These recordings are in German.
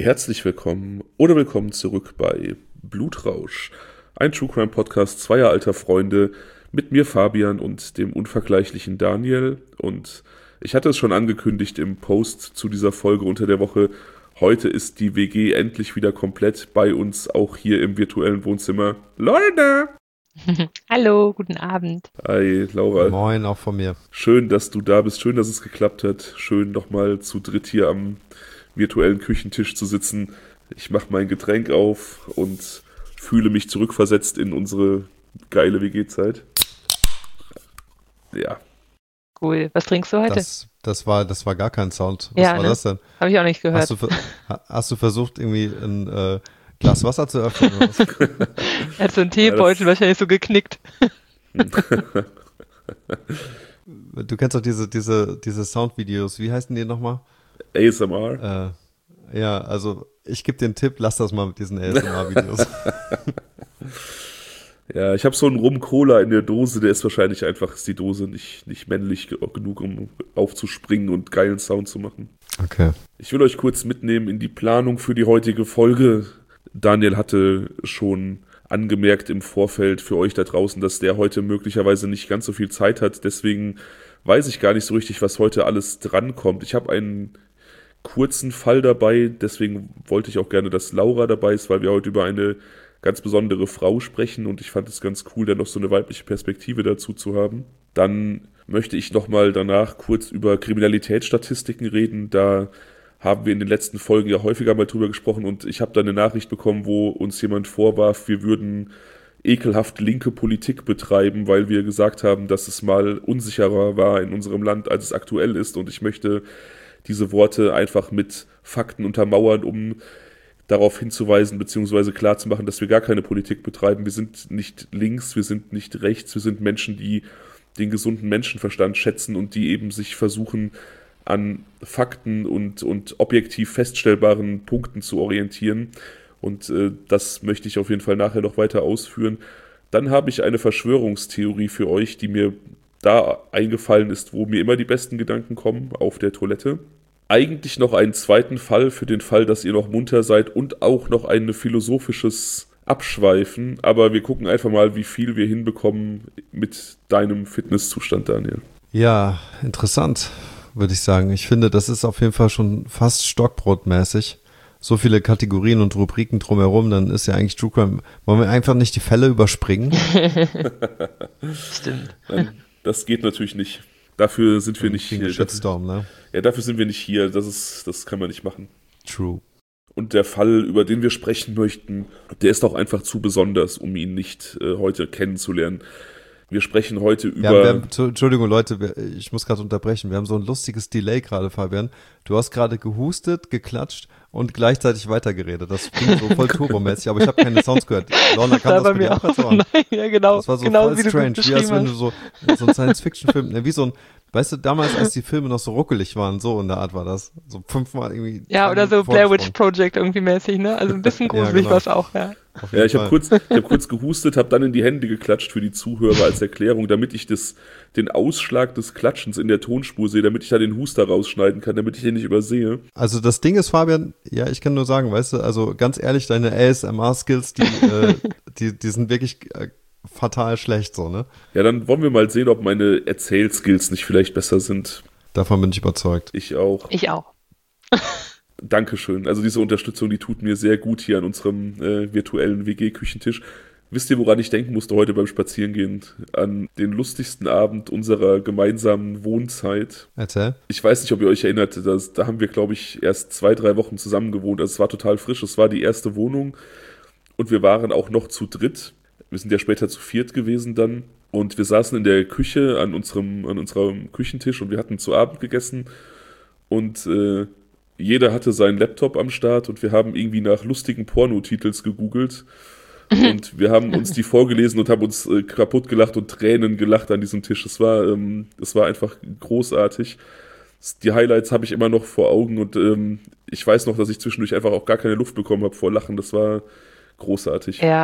Herzlich willkommen oder willkommen zurück bei Blutrausch, ein True Crime Podcast zweier alter Freunde mit mir Fabian und dem unvergleichlichen Daniel. Und ich hatte es schon angekündigt im Post zu dieser Folge unter der Woche, heute ist die WG endlich wieder komplett bei uns, auch hier im virtuellen Wohnzimmer. Leute! Hallo, guten Abend. Hi, Laura. Moin, auch von mir. Schön, dass du da bist, schön, dass es geklappt hat. Schön, nochmal zu dritt hier am virtuellen Küchentisch zu sitzen. Ich mache mein Getränk auf und fühle mich zurückversetzt in unsere geile WG-Zeit. Ja. Cool. Was trinkst du heute? Das war gar kein Sound. Was war das denn? Habe ich auch nicht gehört. Hast du versucht, irgendwie ein Glas Wasser zu öffnen? Oder was? Er hat so einen Teebeutel wahrscheinlich so geknickt. Du kennst doch diese Soundvideos. Wie heißen die nochmal? ASMR? Ja, also ich gebe den Tipp, lass das mal mit diesen ASMR-Videos. Ja, ich habe so einen Rum-Cola in der Dose, der ist wahrscheinlich einfach, ist die Dose nicht männlich genug, um aufzuspringen und geilen Sound zu machen. Okay. Ich will euch kurz mitnehmen in die Planung für die heutige Folge. Daniel hatte schon angemerkt im Vorfeld für euch da draußen, dass der heute möglicherweise nicht ganz so viel Zeit hat. Deswegen weiß ich gar nicht so richtig, was heute alles drankommt. Ich habe einen kurzen Fall dabei, deswegen wollte ich auch gerne, dass Laura dabei ist, weil wir heute über eine ganz besondere Frau sprechen und ich fand es ganz cool, dann noch so eine weibliche Perspektive dazu zu haben. Dann möchte ich nochmal danach kurz über Kriminalitätsstatistiken reden. Da haben wir in den letzten Folgen ja häufiger mal drüber gesprochen und ich habe da eine Nachricht bekommen, wo uns jemand vorwarf, wir würden ekelhaft linke Politik betreiben, weil wir gesagt haben, dass es mal unsicherer war in unserem Land, als es aktuell ist, und ich möchte diese Worte einfach mit Fakten untermauern, um darauf hinzuweisen bzw. klarzumachen, dass wir gar keine Politik betreiben. Wir sind nicht links, wir sind nicht rechts, wir sind Menschen, die den gesunden Menschenverstand schätzen und die eben sich versuchen, an Fakten und objektiv feststellbaren Punkten zu orientieren. Und das möchte ich auf jeden Fall nachher noch weiter ausführen. Dann habe ich eine Verschwörungstheorie für euch, die mir da eingefallen ist, wo mir immer die besten Gedanken kommen, auf der Toilette. Eigentlich noch einen zweiten Fall für den Fall, dass ihr noch munter seid und auch noch ein philosophisches Abschweifen. Aber wir gucken einfach mal, wie viel wir hinbekommen mit deinem Fitnesszustand, Daniel. Ja, interessant, würde ich sagen. Ich finde, das ist auf jeden Fall schon fast stockbrotmäßig. So viele Kategorien und Rubriken drumherum, dann ist ja eigentlich True Crime. Wollen wir einfach nicht die Fälle überspringen? Stimmt. Nein, das geht natürlich nicht. Dafür sind wir nicht hier. Shitstorm, ne? Ja, dafür sind wir nicht hier. Das kann man nicht machen. True. Und der Fall, über den wir sprechen möchten, der ist auch einfach zu besonders, um ihn nicht heute kennenzulernen. Wir sprechen heute über... Entschuldigung, Leute, ich muss gerade unterbrechen. Wir haben so ein lustiges Delay gerade, Fabian. Du hast gerade gehustet, geklatscht und gleichzeitig weitergeredet. Das ging so voll turbomäßig, aber ich habe keine Sounds gehört. Lorna, kann das bei dir auch hören? Nein, ja genau. Das war so genau, voll strange, wie als wenn du so ein Science-Fiction-Film, wie so ein, weißt du, damals, als die Filme noch so ruckelig waren, so in der Art war das. So 5-mal irgendwie. Ja, oder so Blair Witch Project irgendwie mäßig, ne? Also ein bisschen gruselig genau. war es auch, ja. Ja, ich habe kurz gehustet, habe dann in die Hände geklatscht für die Zuhörer als Erklärung, damit ich den Ausschlag des Klatschens in der Tonspur sehe, damit ich da den Huster rausschneiden kann, damit ich den nicht übersehe. Also das Ding ist, Fabian, ja, ich kann nur sagen, weißt du, also ganz ehrlich, deine ASMR-Skills, die sind wirklich fatal schlecht, so, ne? Ja, dann wollen wir mal sehen, ob meine Erzählskills nicht vielleicht besser sind. Davon bin ich überzeugt. Ich auch. Ich auch. Dankeschön. Also diese Unterstützung, die tut mir sehr gut hier an unserem virtuellen WG-Küchentisch. Wisst ihr, woran ich denken musste heute beim Spazierengehen? An den lustigsten Abend unserer gemeinsamen Wohnzeit. Erzähl. Ich weiß nicht, ob ihr euch erinnert, da haben wir, glaube ich, erst 2-3 Wochen zusammen gewohnt. Also es war total frisch, es war die erste Wohnung und wir waren auch noch zu dritt. Wir sind ja später zu viert gewesen dann. Und wir saßen in der Küche an unserem Küchentisch und wir hatten zu Abend gegessen. Und jeder hatte seinen Laptop am Start und wir haben irgendwie nach lustigen Pornotitels gegoogelt. Und wir haben uns die vorgelesen und haben uns kaputt gelacht und Tränen gelacht an diesem Tisch. Es war einfach großartig. Die Highlights habe ich immer noch vor Augen und ich weiß noch, dass ich zwischendurch einfach auch gar keine Luft bekommen habe vor Lachen. Das war großartig. Ja,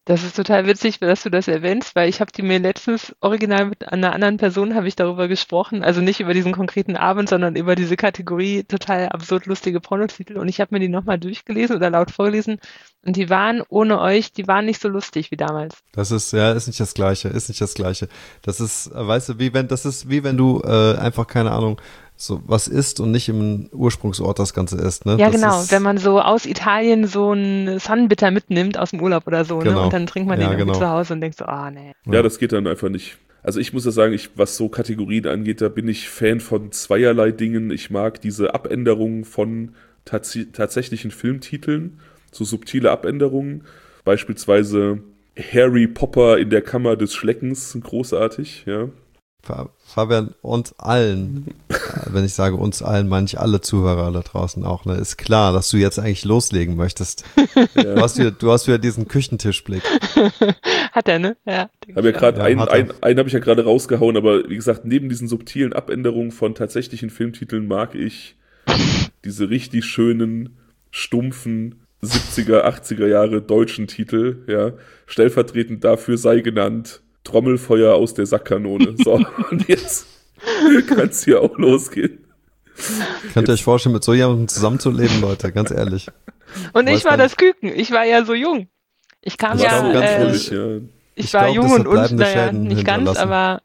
Das ist total witzig, dass du das erwähnst, weil ich habe die mir letztens original mit einer anderen Person habe ich darüber gesprochen, also nicht über diesen konkreten Abend, sondern über diese Kategorie total absurd lustige Pornotitel und ich habe mir die nochmal durchgelesen oder laut vorgelesen und die waren ohne euch, die waren nicht so lustig wie damals. Das ist nicht das Gleiche, Das ist, weißt du, das ist wie wenn du einfach, keine Ahnung, so was isst und nicht im Ursprungsort das Ganze isst, ne? Ja, das genau, ist, wenn man so aus Italien so einen Sunbitter mitnimmt aus dem Urlaub oder so, ne? Genau. Und dann trinkt man den Ja, irgendwie genau. zu Hause und denkt so, nee. Ja, das geht dann einfach nicht. Also ich muss ja sagen, was so Kategorien angeht, da bin ich Fan von zweierlei Dingen. Ich mag diese Abänderungen von tatsächlichen Filmtiteln, so subtile Abänderungen. Beispielsweise Harry Popper in der Kammer des Schleckens, großartig, ja. Fabian, uns allen, wenn ich sage uns allen, meine ich alle Zuhörer da draußen auch, ne, ist klar, dass du jetzt eigentlich loslegen möchtest. Ja. Du hast wieder diesen Küchentischblick. Hat er, ne? Ja. Habe ja gerade Ja, hat er. einen habe ich ja gerade rausgehauen, aber wie gesagt, neben diesen subtilen Abänderungen von tatsächlichen Filmtiteln mag ich diese richtig schönen, stumpfen 70er, 80er Jahre deutschen Titel, ja. Stellvertretend dafür sei genannt Trommelfeuer aus der Sackkanone. So, und jetzt kann es hier auch losgehen. Könnt ihr euch vorstellen, mit so jemandem zusammenzuleben, Leute, ganz ehrlich. Und ich Weiß war man- das Küken. Ich war ja so jung. Ich kam Das ja, war ganz Natürlich, ja. ich Ich war glaub, jung das hat und bleibende naja, Schäden nicht ganz, hinterlassen. aber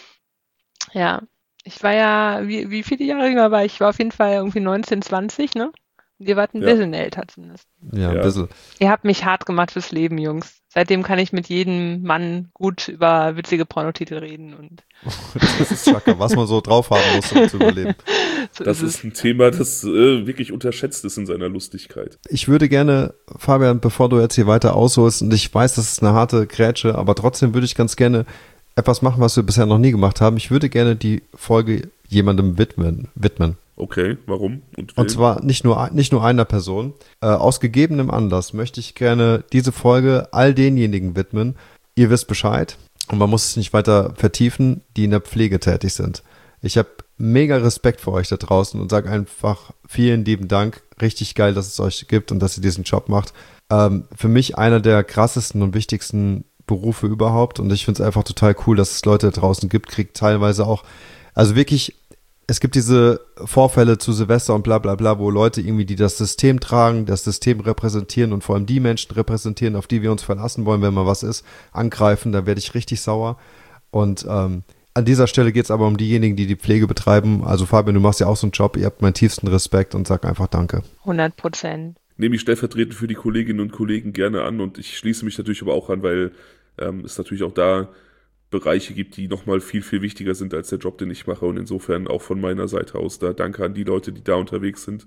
ja. Ich war ja, wie viele Jahre jünger war ich? Ich war auf jeden Fall irgendwie 19, 20, ne? Und ihr wart ein Ja. bisschen älter zumindest. Ja, ein Ja. bisschen. Ihr habt mich hart gemacht fürs Leben, Jungs. Seitdem kann ich mit jedem Mann gut über witzige Pornotitel reden und Das ist Chaka, was man so drauf haben muss, um zu überleben. so Das ist ist ein Thema, das wirklich unterschätzt ist in seiner Lustigkeit. Ich würde gerne, Fabian, bevor du jetzt hier weiter ausholst, und ich weiß, das ist eine harte Grätsche, aber trotzdem würde ich ganz gerne etwas machen, was wir bisher noch nie gemacht haben. Ich würde gerne die Folge jemandem widmen. Okay, warum? Und Und zwar nicht nur einer Person. Aus gegebenem Anlass möchte ich gerne diese Folge all denjenigen widmen. Ihr wisst Bescheid und man muss es nicht weiter vertiefen, die in der Pflege tätig sind. Ich habe mega Respekt vor euch da draußen und sage einfach vielen lieben Dank. Richtig geil, dass es euch gibt und dass ihr diesen Job macht. Für mich einer der krassesten und wichtigsten Berufe überhaupt und ich finde es einfach total cool, dass es Leute da draußen gibt, kriegt teilweise auch, also wirklich, es gibt diese Vorfälle zu Silvester und bla bla bla, wo Leute irgendwie, die das System tragen, das System repräsentieren und vor allem die Menschen repräsentieren, auf die wir uns verlassen wollen, wenn mal was ist, angreifen, da werde ich richtig sauer. Und an dieser Stelle geht es aber um diejenigen, die die Pflege betreiben. Also Fabian, du machst ja auch so einen Job, ihr habt meinen tiefsten Respekt und sag einfach Danke. 100%. nehme ich stellvertretend für die Kolleginnen und Kollegen gerne an und ich schließe mich natürlich aber auch an, weil es natürlich auch da Bereiche gibt, die nochmal viel, viel wichtiger sind als der Job, den ich mache und insofern auch von meiner Seite aus da danke an die Leute, die da unterwegs sind.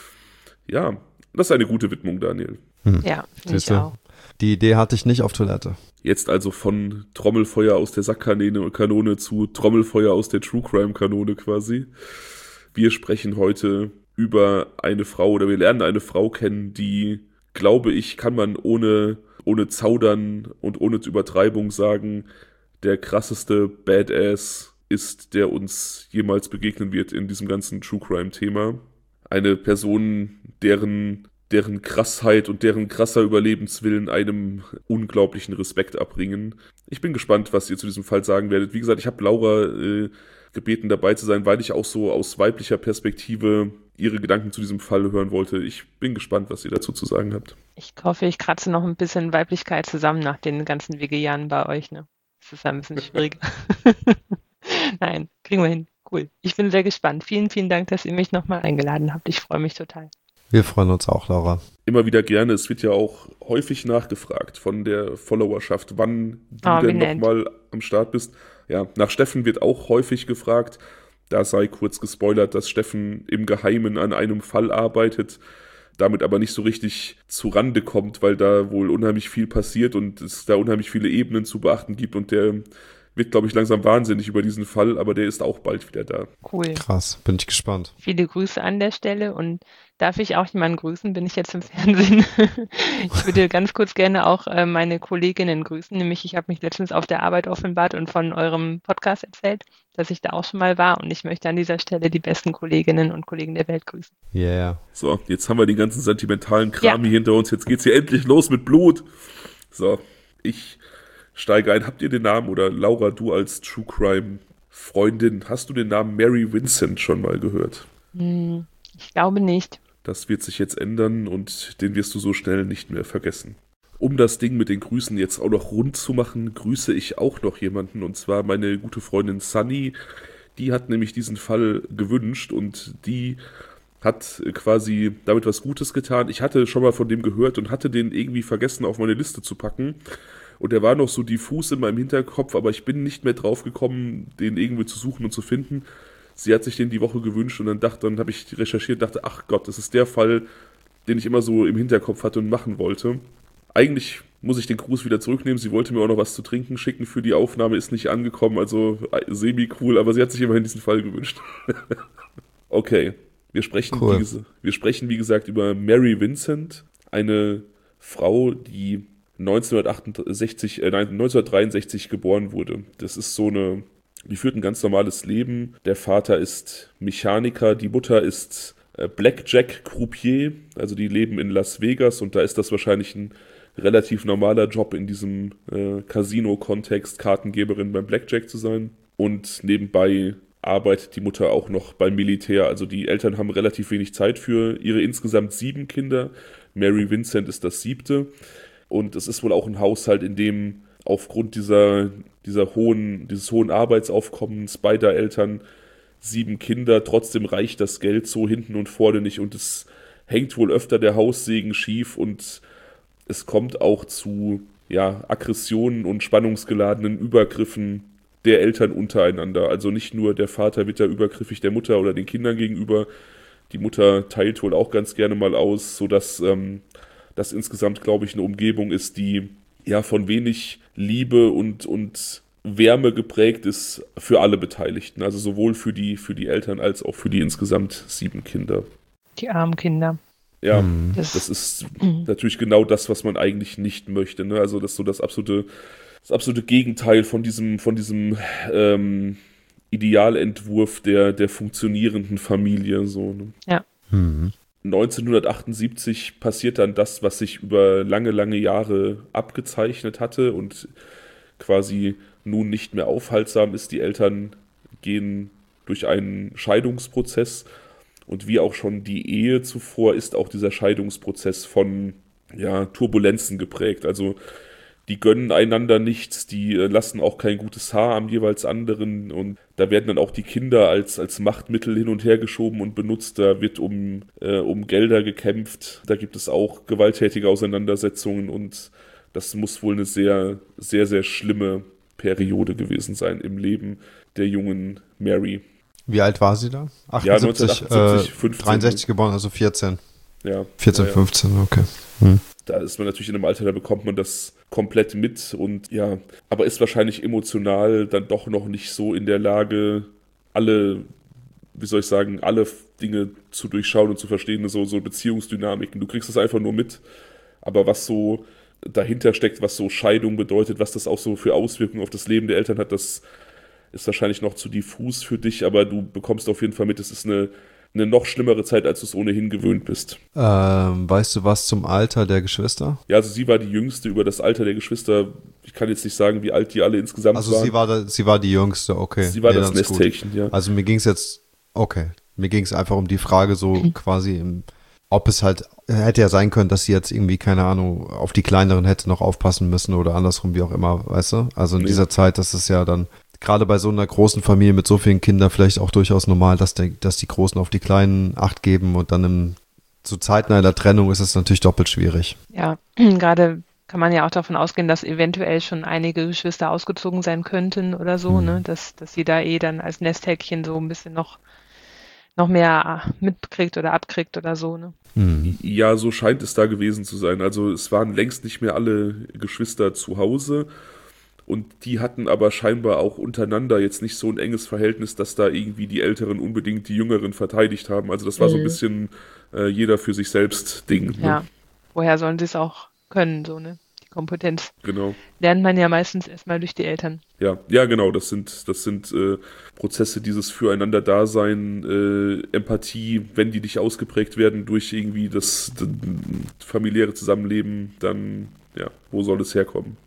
Ja, das ist eine gute Widmung, Daniel. Ja, finde ich Siehste? auch. Die Idee hatte ich nicht auf Toilette. Jetzt also von Trommelfeuer aus der Sackkanone zu Trommelfeuer aus der True Crime Kanone quasi. Wir sprechen heute über eine Frau oder wir lernen eine Frau kennen, die, glaube ich, kann man ohne Zaudern und ohne Übertreibung sagen, der krasseste Badass ist, der uns jemals begegnen wird in diesem ganzen True Crime Thema. Eine Person, deren Krassheit und deren krasser Überlebenswillen einem unglaublichen Respekt abbringen. Ich bin gespannt, was ihr zu diesem Fall sagen werdet. Wie gesagt, ich habe Laura gebeten, dabei zu sein, weil ich auch so aus weiblicher Perspektive ihre Gedanken zu diesem Fall hören wollte. Ich bin gespannt, was ihr dazu zu sagen habt. Ich hoffe, ich kratze noch ein bisschen Weiblichkeit zusammen nach den ganzen Wege-Jahren bei euch, ne? Das ist ein bisschen schwierig. Nein, kriegen wir hin. Cool. Ich bin sehr gespannt. Vielen, vielen Dank, dass ihr mich nochmal eingeladen habt. Ich freue mich total. Wir freuen uns auch, Laura. Immer wieder gerne. Es wird ja auch häufig nachgefragt von der Followerschaft, wann du Oh, wie denn nett. nochmal am Start bist. Ja, nach Steffen wird auch häufig gefragt. Da sei kurz gespoilert, dass Steffen im Geheimen an einem Fall arbeitet, damit aber nicht so richtig zu Rande kommt, weil da wohl unheimlich viel passiert und es da unheimlich viele Ebenen zu beachten gibt und der wird, glaube ich, langsam wahnsinnig über diesen Fall, aber der ist auch bald wieder da. Cool. Krass, bin ich gespannt. Viele Grüße an der Stelle und darf ich auch jemanden grüßen? Bin ich jetzt im Fernsehen? Ich würde ganz kurz gerne auch meine Kolleginnen grüßen, nämlich ich habe mich letztens auf der Arbeit offenbart und von eurem Podcast erzählt, dass ich da auch schon mal war und ich möchte an dieser Stelle die besten Kolleginnen und Kollegen der Welt grüßen. Yeah. So, jetzt haben wir den ganzen sentimentalen Kram Ja. hier hinter uns. Jetzt geht's hier endlich los mit Blut. So, Ich steige ein. Habt ihr den Namen, oder Laura, du als True Crime Freundin, hast du den Namen Mary Vincent schon mal gehört? Ich glaube nicht. Das wird sich jetzt ändern und den wirst du so schnell nicht mehr vergessen. Um das Ding mit den Grüßen jetzt auch noch rund zu machen, grüße ich auch noch jemanden, und zwar meine gute Freundin Sunny. Die hat nämlich diesen Fall gewünscht und die hat quasi damit was Gutes getan. Ich hatte schon mal von dem gehört und hatte den irgendwie vergessen auf meine Liste zu packen. Und der war noch so diffus in meinem Hinterkopf, aber ich bin nicht mehr drauf gekommen, den irgendwie zu suchen und zu finden. Sie hat sich den die Woche gewünscht und dann habe ich recherchiert und dachte, ach Gott, das ist der Fall, den ich immer so im Hinterkopf hatte und machen wollte. Eigentlich muss ich den Gruß wieder zurücknehmen. Sie wollte mir auch noch was zu trinken schicken für die Aufnahme, ist nicht angekommen, also semi-cool, aber sie hat sich immerhin diesen Fall gewünscht. Okay, wir sprechen, Cool. wie gesagt, über Mary Vincent, eine Frau, die 1963 geboren wurde. Das ist die führt ein ganz normales Leben. Der Vater ist Mechaniker, die Mutter ist Blackjack-Croupier, also die leben in Las Vegas und da ist das wahrscheinlich ein relativ normaler Job in diesem Casino-Kontext, Kartengeberin beim Blackjack zu sein. Und nebenbei arbeitet die Mutter auch noch beim Militär. Also die Eltern haben relativ wenig Zeit für ihre insgesamt 7 Kinder. Mary Vincent ist das 7. Und es ist wohl auch ein Haushalt, in dem aufgrund dieses hohen Arbeitsaufkommens beider Eltern 7 Kinder, trotzdem reicht das Geld so hinten und vorne nicht und es hängt wohl öfter der Haussegen schief und es kommt auch zu Aggressionen und spannungsgeladenen Übergriffen der Eltern untereinander. Also nicht nur der Vater wird da übergriffig der Mutter oder den Kindern gegenüber, die Mutter teilt wohl auch ganz gerne mal aus, sodass das insgesamt, glaube ich, eine Umgebung ist, die von wenig Liebe und Wärme geprägt ist für alle Beteiligten. Also sowohl für die Eltern als auch für die insgesamt 7 Kinder. Die armen Kinder. Ja, das ist natürlich genau das, was man eigentlich nicht möchte. Ne? Also das ist so das absolute Gegenteil von diesem Idealentwurf der funktionierenden Familie. So, ne? Ja. 1978 passiert dann das, was sich über lange, lange Jahre abgezeichnet hatte und quasi nun nicht mehr aufhaltsam ist. Die Eltern gehen durch einen Scheidungsprozess und wie auch schon die Ehe zuvor ist auch dieser Scheidungsprozess von Turbulenzen geprägt. Also die gönnen einander nichts, die lassen auch kein gutes Haar am jeweils anderen und da werden dann auch die Kinder als Machtmittel hin und her geschoben und benutzt. Da wird um Gelder gekämpft, da gibt es auch gewalttätige Auseinandersetzungen und das muss wohl eine sehr, sehr, sehr schlimme Periode gewesen sein im Leben der jungen Mary. Wie alt war sie da? 78, 15. 63 geboren, also 14. Ja. 14, 15, okay. Da ist man natürlich in einem Alter, da bekommt man das komplett mit und aber ist wahrscheinlich emotional dann doch noch nicht so in der Lage, alle Dinge zu durchschauen und zu verstehen, so Beziehungsdynamiken. Du kriegst das einfach nur mit, aber was so dahinter steckt, was so Scheidung bedeutet, was das auch so für Auswirkungen auf das Leben der Eltern hat, das ist wahrscheinlich noch zu diffus für dich, aber du bekommst auf jeden Fall mit, es ist eine noch schlimmere Zeit, als du es ohnehin gewöhnt bist. Weißt du was zum Alter der Geschwister? Ja, also sie war die Jüngste. Über das Alter der Geschwister, ich kann jetzt nicht sagen, wie alt die alle insgesamt waren. Also sie war die Jüngste, okay. Sie war das Nesthäkchen, ja. Also mir ging es einfach um die Frage so quasi, ob es halt, hätte ja sein können, dass sie jetzt irgendwie, keine Ahnung, auf die Kleineren hätte noch aufpassen müssen oder andersrum, wie auch immer, weißt du? Also in dieser Zeit, das ist ja dann gerade bei so einer großen Familie mit so vielen Kindern vielleicht auch durchaus normal, dass die Großen auf die Kleinen Acht geben und dann zu Zeiten einer Trennung ist es natürlich doppelt schwierig. Ja, gerade kann man ja auch davon ausgehen, dass eventuell schon einige Geschwister ausgezogen sein könnten oder so, ne? Dass sie da dann als Nesthäkchen so ein bisschen noch mehr mitkriegt oder abkriegt oder so, ne? Ja, so scheint es da gewesen zu sein. Also es waren längst nicht mehr alle Geschwister zu Hause. Und die hatten aber scheinbar auch untereinander jetzt nicht so ein enges Verhältnis, dass da irgendwie die Älteren unbedingt die Jüngeren verteidigt haben. Also das war so ein bisschen jeder für sich selbst Ding. Ne? Ja, woher sollen sie es auch können, so, ne? Die Kompetenz. Genau. Lernt man ja meistens erstmal durch die Eltern. Ja, genau, das sind Prozesse, dieses Füreinander-Dasein, Empathie, wenn die nicht ausgeprägt werden durch irgendwie das familiäre Zusammenleben, dann, wo soll es herkommen?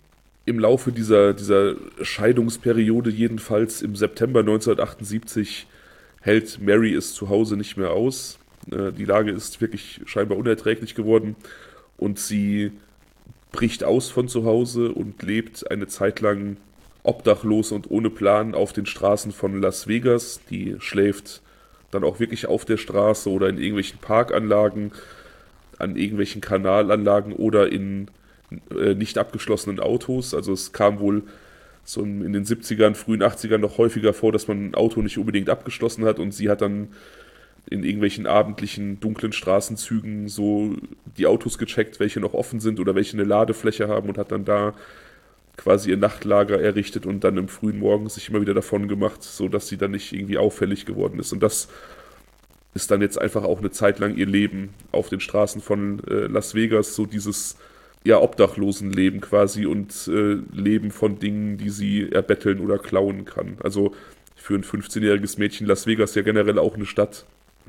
im Laufe dieser Scheidungsperiode, jedenfalls im September 1978, hält Mary es zu Hause nicht mehr aus. Die Lage ist wirklich scheinbar unerträglich geworden und sie bricht aus von zu Hause und lebt eine Zeit lang obdachlos und ohne Plan auf den Straßen von Las Vegas. Die schläft dann auch wirklich auf der Straße oder in irgendwelchen Parkanlagen, an irgendwelchen Kanalanlagen oder in nicht abgeschlossenen Autos. Also es kam wohl so in den 70ern, frühen 80ern noch häufiger vor, dass man ein Auto nicht unbedingt abgeschlossen hat und sie hat dann in irgendwelchen abendlichen, dunklen Straßenzügen so die Autos gecheckt, welche noch offen sind oder welche eine Ladefläche haben und hat dann da quasi ihr Nachtlager errichtet und dann im frühen Morgen sich immer wieder davon gemacht, sodass sie dann nicht irgendwie auffällig geworden ist. Und das ist dann jetzt einfach auch eine Zeit lang ihr Leben auf den Straßen von Las Vegas, so dieses Obdachlosenleben quasi und Leben von Dingen, die sie erbetteln oder klauen kann. Also für ein 15-jähriges Mädchen Las Vegas ja generell auch eine Stadt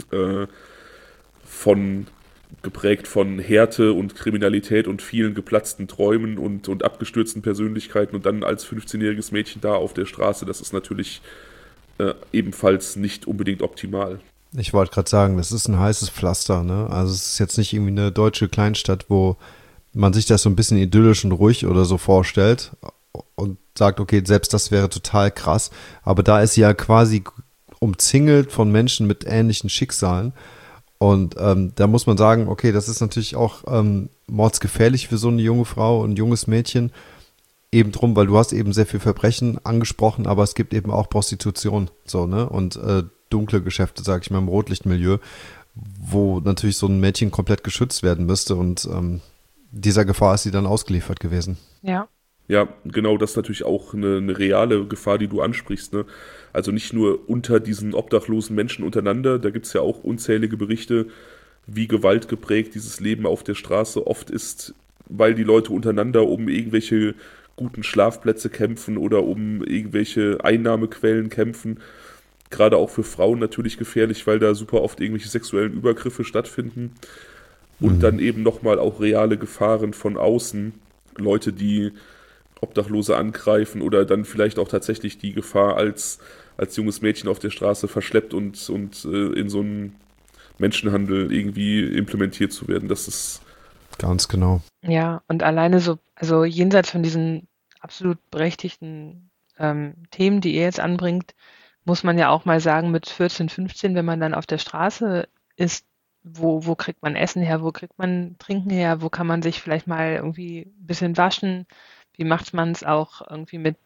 geprägt von Härte und Kriminalität und vielen geplatzten Träumen und abgestürzten Persönlichkeiten und dann als 15-jähriges Mädchen da auf der Straße, das ist natürlich ebenfalls nicht unbedingt optimal. Ich wollte gerade sagen, das ist ein heißes Pflaster, ne? Also es ist jetzt nicht irgendwie eine deutsche Kleinstadt, wo man sich das so ein bisschen idyllisch und ruhig oder so vorstellt und sagt, okay, selbst das wäre total krass, aber da ist sie ja quasi umzingelt von Menschen mit ähnlichen Schicksalen. Und da muss man sagen, okay, das ist natürlich auch mordsgefährlich für so eine junge Frau und ein junges Mädchen. Eben drum, weil du hast eben sehr viel Verbrechen angesprochen, aber es gibt eben auch Prostitution, so, ne? Und dunkle Geschäfte, sag ich mal, im Rotlichtmilieu, wo natürlich so ein Mädchen komplett geschützt werden müsste und dieser Gefahr ist sie dann ausgeliefert gewesen. Ja. Ja, genau, das ist natürlich auch eine reale Gefahr, die du ansprichst, ne? Also nicht nur unter diesen obdachlosen Menschen untereinander, da gibt es ja auch unzählige Berichte, wie gewaltgeprägt dieses Leben auf der Straße oft ist, weil die Leute untereinander um irgendwelche guten Schlafplätze kämpfen oder um irgendwelche Einnahmequellen kämpfen. Gerade auch für Frauen natürlich gefährlich, weil da super oft irgendwelche sexuellen Übergriffe stattfinden. Und dann eben nochmal auch reale Gefahren von außen, Leute, die Obdachlose angreifen oder dann vielleicht auch tatsächlich die Gefahr als junges Mädchen auf der Straße verschleppt und in so einen Menschenhandel irgendwie implementiert zu werden. Das ist ganz genau. Ja, und alleine so, also jenseits von diesen absolut berechtigten Themen, die ihr jetzt anbringt, muss man ja auch mal sagen, mit 14, 15, wenn man dann auf der Straße ist, wo kriegt man Essen her, wo kriegt man Trinken her, wo kann man sich vielleicht mal irgendwie ein bisschen waschen, wie macht man es auch irgendwie mit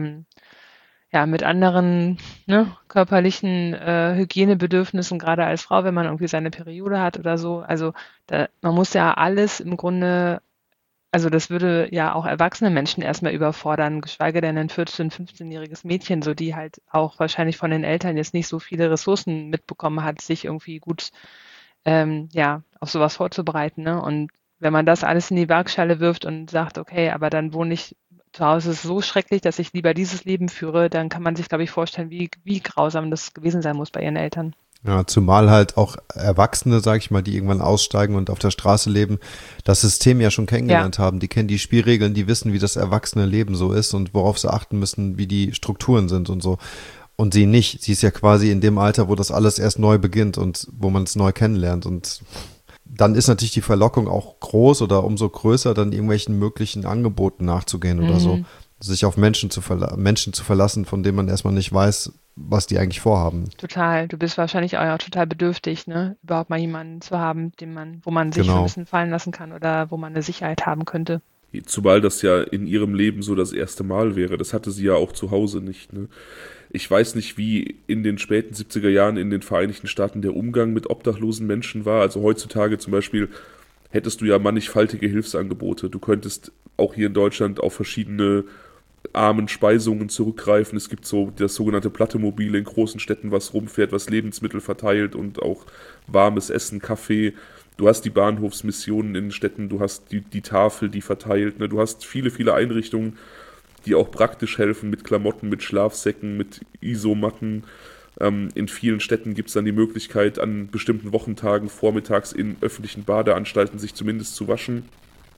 anderen, ne, körperlichen Hygienebedürfnissen, gerade als Frau, wenn man irgendwie seine Periode hat oder so. Also man muss ja alles im Grunde, also das würde ja auch erwachsene Menschen erstmal überfordern, geschweige denn ein 14-, 15-jähriges Mädchen, so die halt auch wahrscheinlich von den Eltern jetzt nicht so viele Ressourcen mitbekommen hat, sich irgendwie gut auf sowas vorzubereiten. Ne? Und wenn man das alles in die Waagschale wirft und sagt, okay, aber dann wohne ich zu Hause, ist so schrecklich, dass ich lieber dieses Leben führe, dann kann man sich, glaube ich, vorstellen, wie grausam das gewesen sein muss bei ihren Eltern. Ja, zumal halt auch Erwachsene, sag ich mal, die irgendwann aussteigen und auf der Straße leben, das System ja schon kennengelernt haben. Die kennen die Spielregeln, die wissen, wie das erwachsene Leben so ist und worauf sie achten müssen, wie die Strukturen sind und so. Und sie nicht. Sie ist ja quasi in dem Alter, wo das alles erst neu beginnt und wo man es neu kennenlernt. Und dann ist natürlich die Verlockung auch groß oder umso größer, dann irgendwelchen möglichen Angeboten nachzugehen oder so. Sich auf Menschen zu verlassen, von denen man erstmal nicht weiß, was die eigentlich vorhaben. Total. Du bist wahrscheinlich auch total bedürftig, ne? Überhaupt mal jemanden zu haben, wo man sich so ein bisschen fallen lassen kann oder wo man eine Sicherheit haben könnte. Zumal das ja in ihrem Leben so das erste Mal wäre. Das hatte sie ja auch zu Hause nicht, ne? Ich weiß nicht, wie in den späten 70er Jahren in den Vereinigten Staaten der Umgang mit obdachlosen Menschen war. Also heutzutage zum Beispiel hättest du ja mannigfaltige Hilfsangebote. Du könntest auch hier in Deutschland auf verschiedene Armenspeisungen zurückgreifen. Es gibt so das sogenannte Plattemobil in großen Städten, was rumfährt, was Lebensmittel verteilt und auch warmes Essen, Kaffee. Du hast die Bahnhofsmissionen in Städten, du hast die Tafel, die verteilt. Ne? Du hast viele, viele Einrichtungen, die auch praktisch helfen mit Klamotten, mit Schlafsäcken, mit Isomatten. In vielen Städten gibt es dann die Möglichkeit, an bestimmten Wochentagen vormittags in öffentlichen Badeanstalten sich zumindest zu waschen.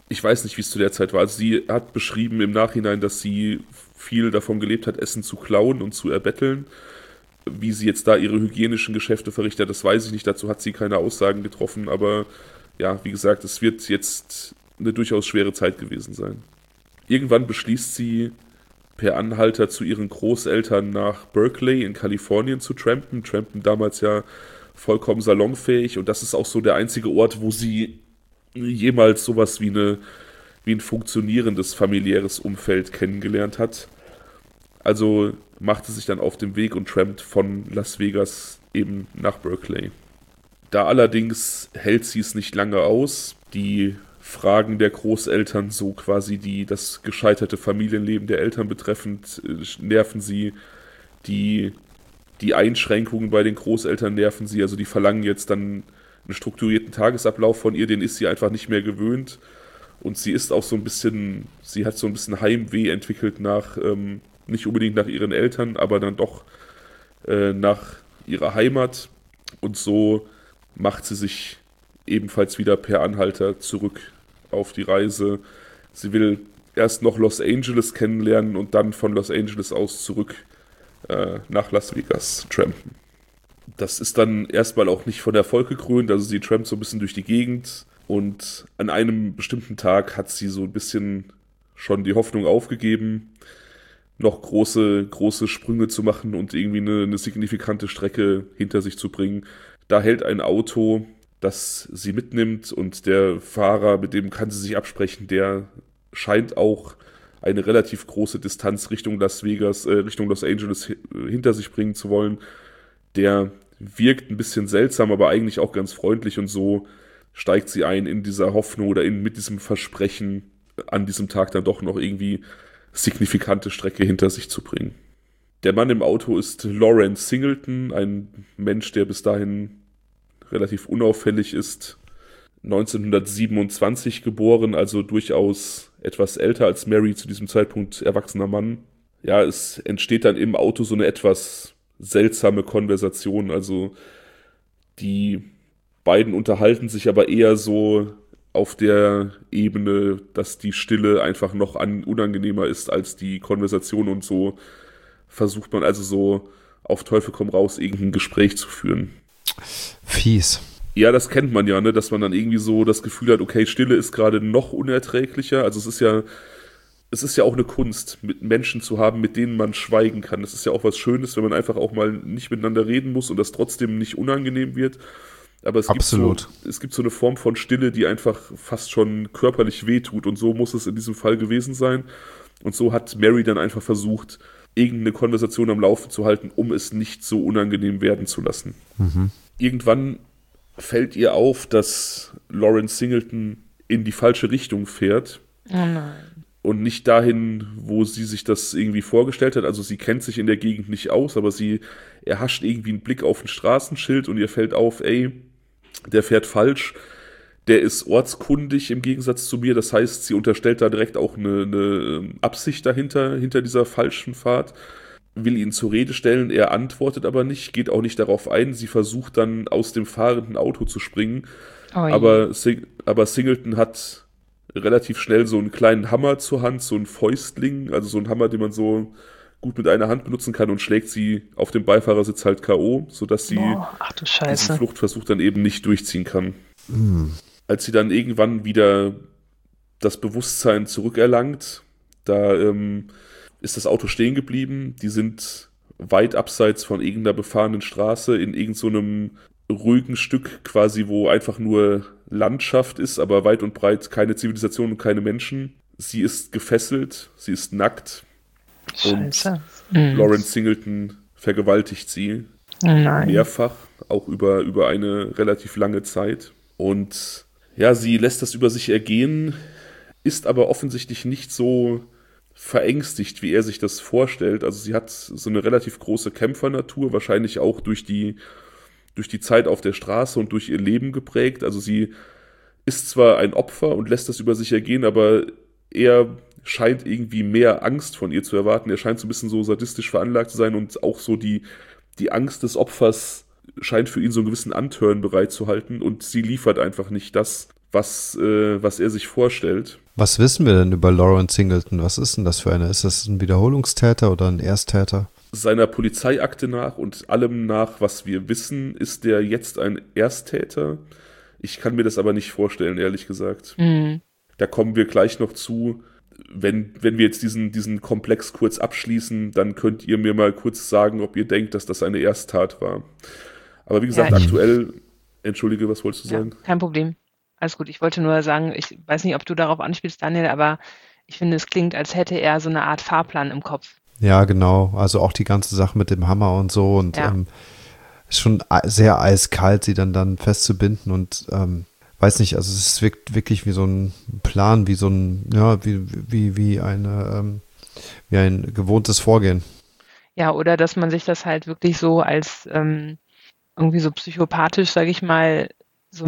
Ich weiß nicht, wie es zu der Zeit war. Also sie hat beschrieben im Nachhinein, dass sie viel davon gelebt hat, Essen zu klauen und zu erbetteln. Wie sie jetzt da ihre hygienischen Geschäfte verrichtet, das weiß ich nicht. Dazu hat sie keine Aussagen getroffen. Aber ja, wie gesagt, es wird jetzt eine durchaus schwere Zeit gewesen sein. Irgendwann beschließt sie, per Anhalter zu ihren Großeltern nach Berkeley in Kalifornien zu trampen. Trampen damals ja vollkommen salonfähig. Und das ist auch so der einzige Ort, wo sie jemals sowas wie ein funktionierendes familiäres Umfeld kennengelernt hat. Also machte sich dann auf den Weg und trampt von Las Vegas eben nach Berkeley. Da allerdings hält sie es nicht lange aus. Die Fragen der Großeltern, so quasi das gescheiterte Familienleben der Eltern betreffend, nerven sie. Die Einschränkungen bei den Großeltern nerven sie. Also die verlangen jetzt dann einen strukturierten Tagesablauf von ihr, den ist sie einfach nicht mehr gewöhnt. Und sie ist auch sie hat so ein bisschen Heimweh entwickelt nicht unbedingt nach ihren Eltern, aber dann doch nach ihrer Heimat. Und so macht sie sich ebenfalls wieder per Anhalter zurück auf die Reise. Sie will erst noch Los Angeles kennenlernen und dann von Los Angeles aus zurück nach Las Vegas trampen. Das ist dann erstmal auch nicht von Erfolg gekrönt, also sie trampt so ein bisschen durch die Gegend und an einem bestimmten Tag hat sie so ein bisschen schon die Hoffnung aufgegeben, noch große Sprünge zu machen und irgendwie eine signifikante Strecke hinter sich zu bringen. Da hält ein Auto, das sie mitnimmt und der Fahrer, mit dem kann sie sich absprechen, der scheint auch eine relativ große Distanz Richtung Las Vegas, Richtung Los Angeles hinter sich bringen zu wollen. Der wirkt ein bisschen seltsam, aber eigentlich auch ganz freundlich und so steigt sie ein in dieser Hoffnung oder mit diesem Versprechen, an diesem Tag dann doch noch irgendwie signifikante Strecke hinter sich zu bringen. Der Mann im Auto ist Lawrence Singleton, ein Mensch, der bis dahin relativ unauffällig ist, 1927 geboren, also durchaus etwas älter als Mary, zu diesem Zeitpunkt erwachsener Mann. Ja, es entsteht dann im Auto so eine etwas seltsame Konversation, also die beiden unterhalten sich aber eher so auf der Ebene, dass die Stille einfach noch unangenehmer ist als die Konversation und so versucht man also so auf Teufel komm raus irgendein Gespräch zu führen. Fies. Ja, das kennt man ja, ne, dass man dann irgendwie so das Gefühl hat, okay, Stille ist gerade noch unerträglicher, also es ist ja auch eine Kunst, mit Menschen zu haben, mit denen man schweigen kann. Das ist ja auch was Schönes, wenn man einfach auch mal nicht miteinander reden muss und das trotzdem nicht unangenehm wird. Aber es gibt so eine Form von Stille, die einfach fast schon körperlich wehtut und so muss es in diesem Fall gewesen sein. Und so hat Mary dann einfach versucht, irgendeine Konversation am Laufen zu halten, um es nicht so unangenehm werden zu lassen. Mhm. Irgendwann fällt ihr auf, dass Lawrence Singleton in die falsche Richtung fährt. Oh nein. Und nicht dahin, wo sie sich das irgendwie vorgestellt hat. Also sie kennt sich in der Gegend nicht aus, aber sie erhascht irgendwie einen Blick auf ein Straßenschild und ihr fällt auf, ey, der fährt falsch. Der ist ortskundig im Gegensatz zu mir. Das heißt, sie unterstellt da direkt auch eine Absicht dahinter, hinter dieser falschen Fahrt. Will ihn zur Rede stellen, er antwortet aber nicht, geht auch nicht darauf ein. Sie versucht dann aus dem fahrenden Auto zu springen. Oh, aber Singleton hat relativ schnell so einen kleinen Hammer zur Hand, so einen Fäustling, also so einen Hammer, den man so gut mit einer Hand benutzen kann und schlägt sie auf dem Beifahrersitz halt K.O., sodass sie diesen Fluchtversuch dann eben nicht durchziehen kann. Als sie dann irgendwann wieder das Bewusstsein zurückerlangt, da ist das Auto stehen geblieben. Die sind weit abseits von irgendeiner befahrenen Straße in irgendeinem ruhigen Stück quasi, wo einfach nur Landschaft ist, aber weit und breit keine Zivilisation und keine Menschen. Sie ist gefesselt, sie ist nackt. Scheiße. Und Lawrence Singleton vergewaltigt sie mehrfach, auch über eine relativ lange Zeit. Und ja, sie lässt das über sich ergehen, ist aber offensichtlich nicht so verängstigt, wie er sich das vorstellt. Also sie hat so eine relativ große Kämpfernatur, wahrscheinlich auch durch die Zeit auf der Straße und durch ihr Leben geprägt. Also sie ist zwar ein Opfer und lässt das über sich ergehen, aber er scheint irgendwie mehr Angst von ihr zu erwarten. Er scheint so ein bisschen so sadistisch veranlagt zu sein und auch so die Angst des Opfers scheint für ihn so einen gewissen Anturn bereitzuhalten und sie liefert einfach nicht das, was er sich vorstellt. Was wissen wir denn über Lawrence Singleton? Was ist denn das für einer? Ist das ein Wiederholungstäter oder ein Ersttäter? Seiner Polizeiakte nach und allem nach, was wir wissen, ist der jetzt ein Ersttäter. Ich kann mir das aber nicht vorstellen, ehrlich gesagt. Mhm. Da kommen wir gleich noch zu. Wenn wir jetzt diesen Komplex kurz abschließen, dann könnt ihr mir mal kurz sagen, ob ihr denkt, dass das eine Ersttat war. Aber wie gesagt, aktuell, entschuldige, was wolltest du sagen? Kein Problem. Alles gut. Ich wollte nur sagen, ich weiß nicht, ob du darauf anspielst, Daniel, aber ich finde, es klingt, als hätte er so eine Art Fahrplan im Kopf. Ja, genau. Also auch die ganze Sache mit dem Hammer und so und ist schon sehr eiskalt, sie dann festzubinden und weiß nicht, also es wirkt wirklich wie so ein Plan, wie so ein, ja, wie ein gewohntes Vorgehen. Ja, oder dass man sich das halt wirklich so als irgendwie so psychopathisch, sage ich mal, so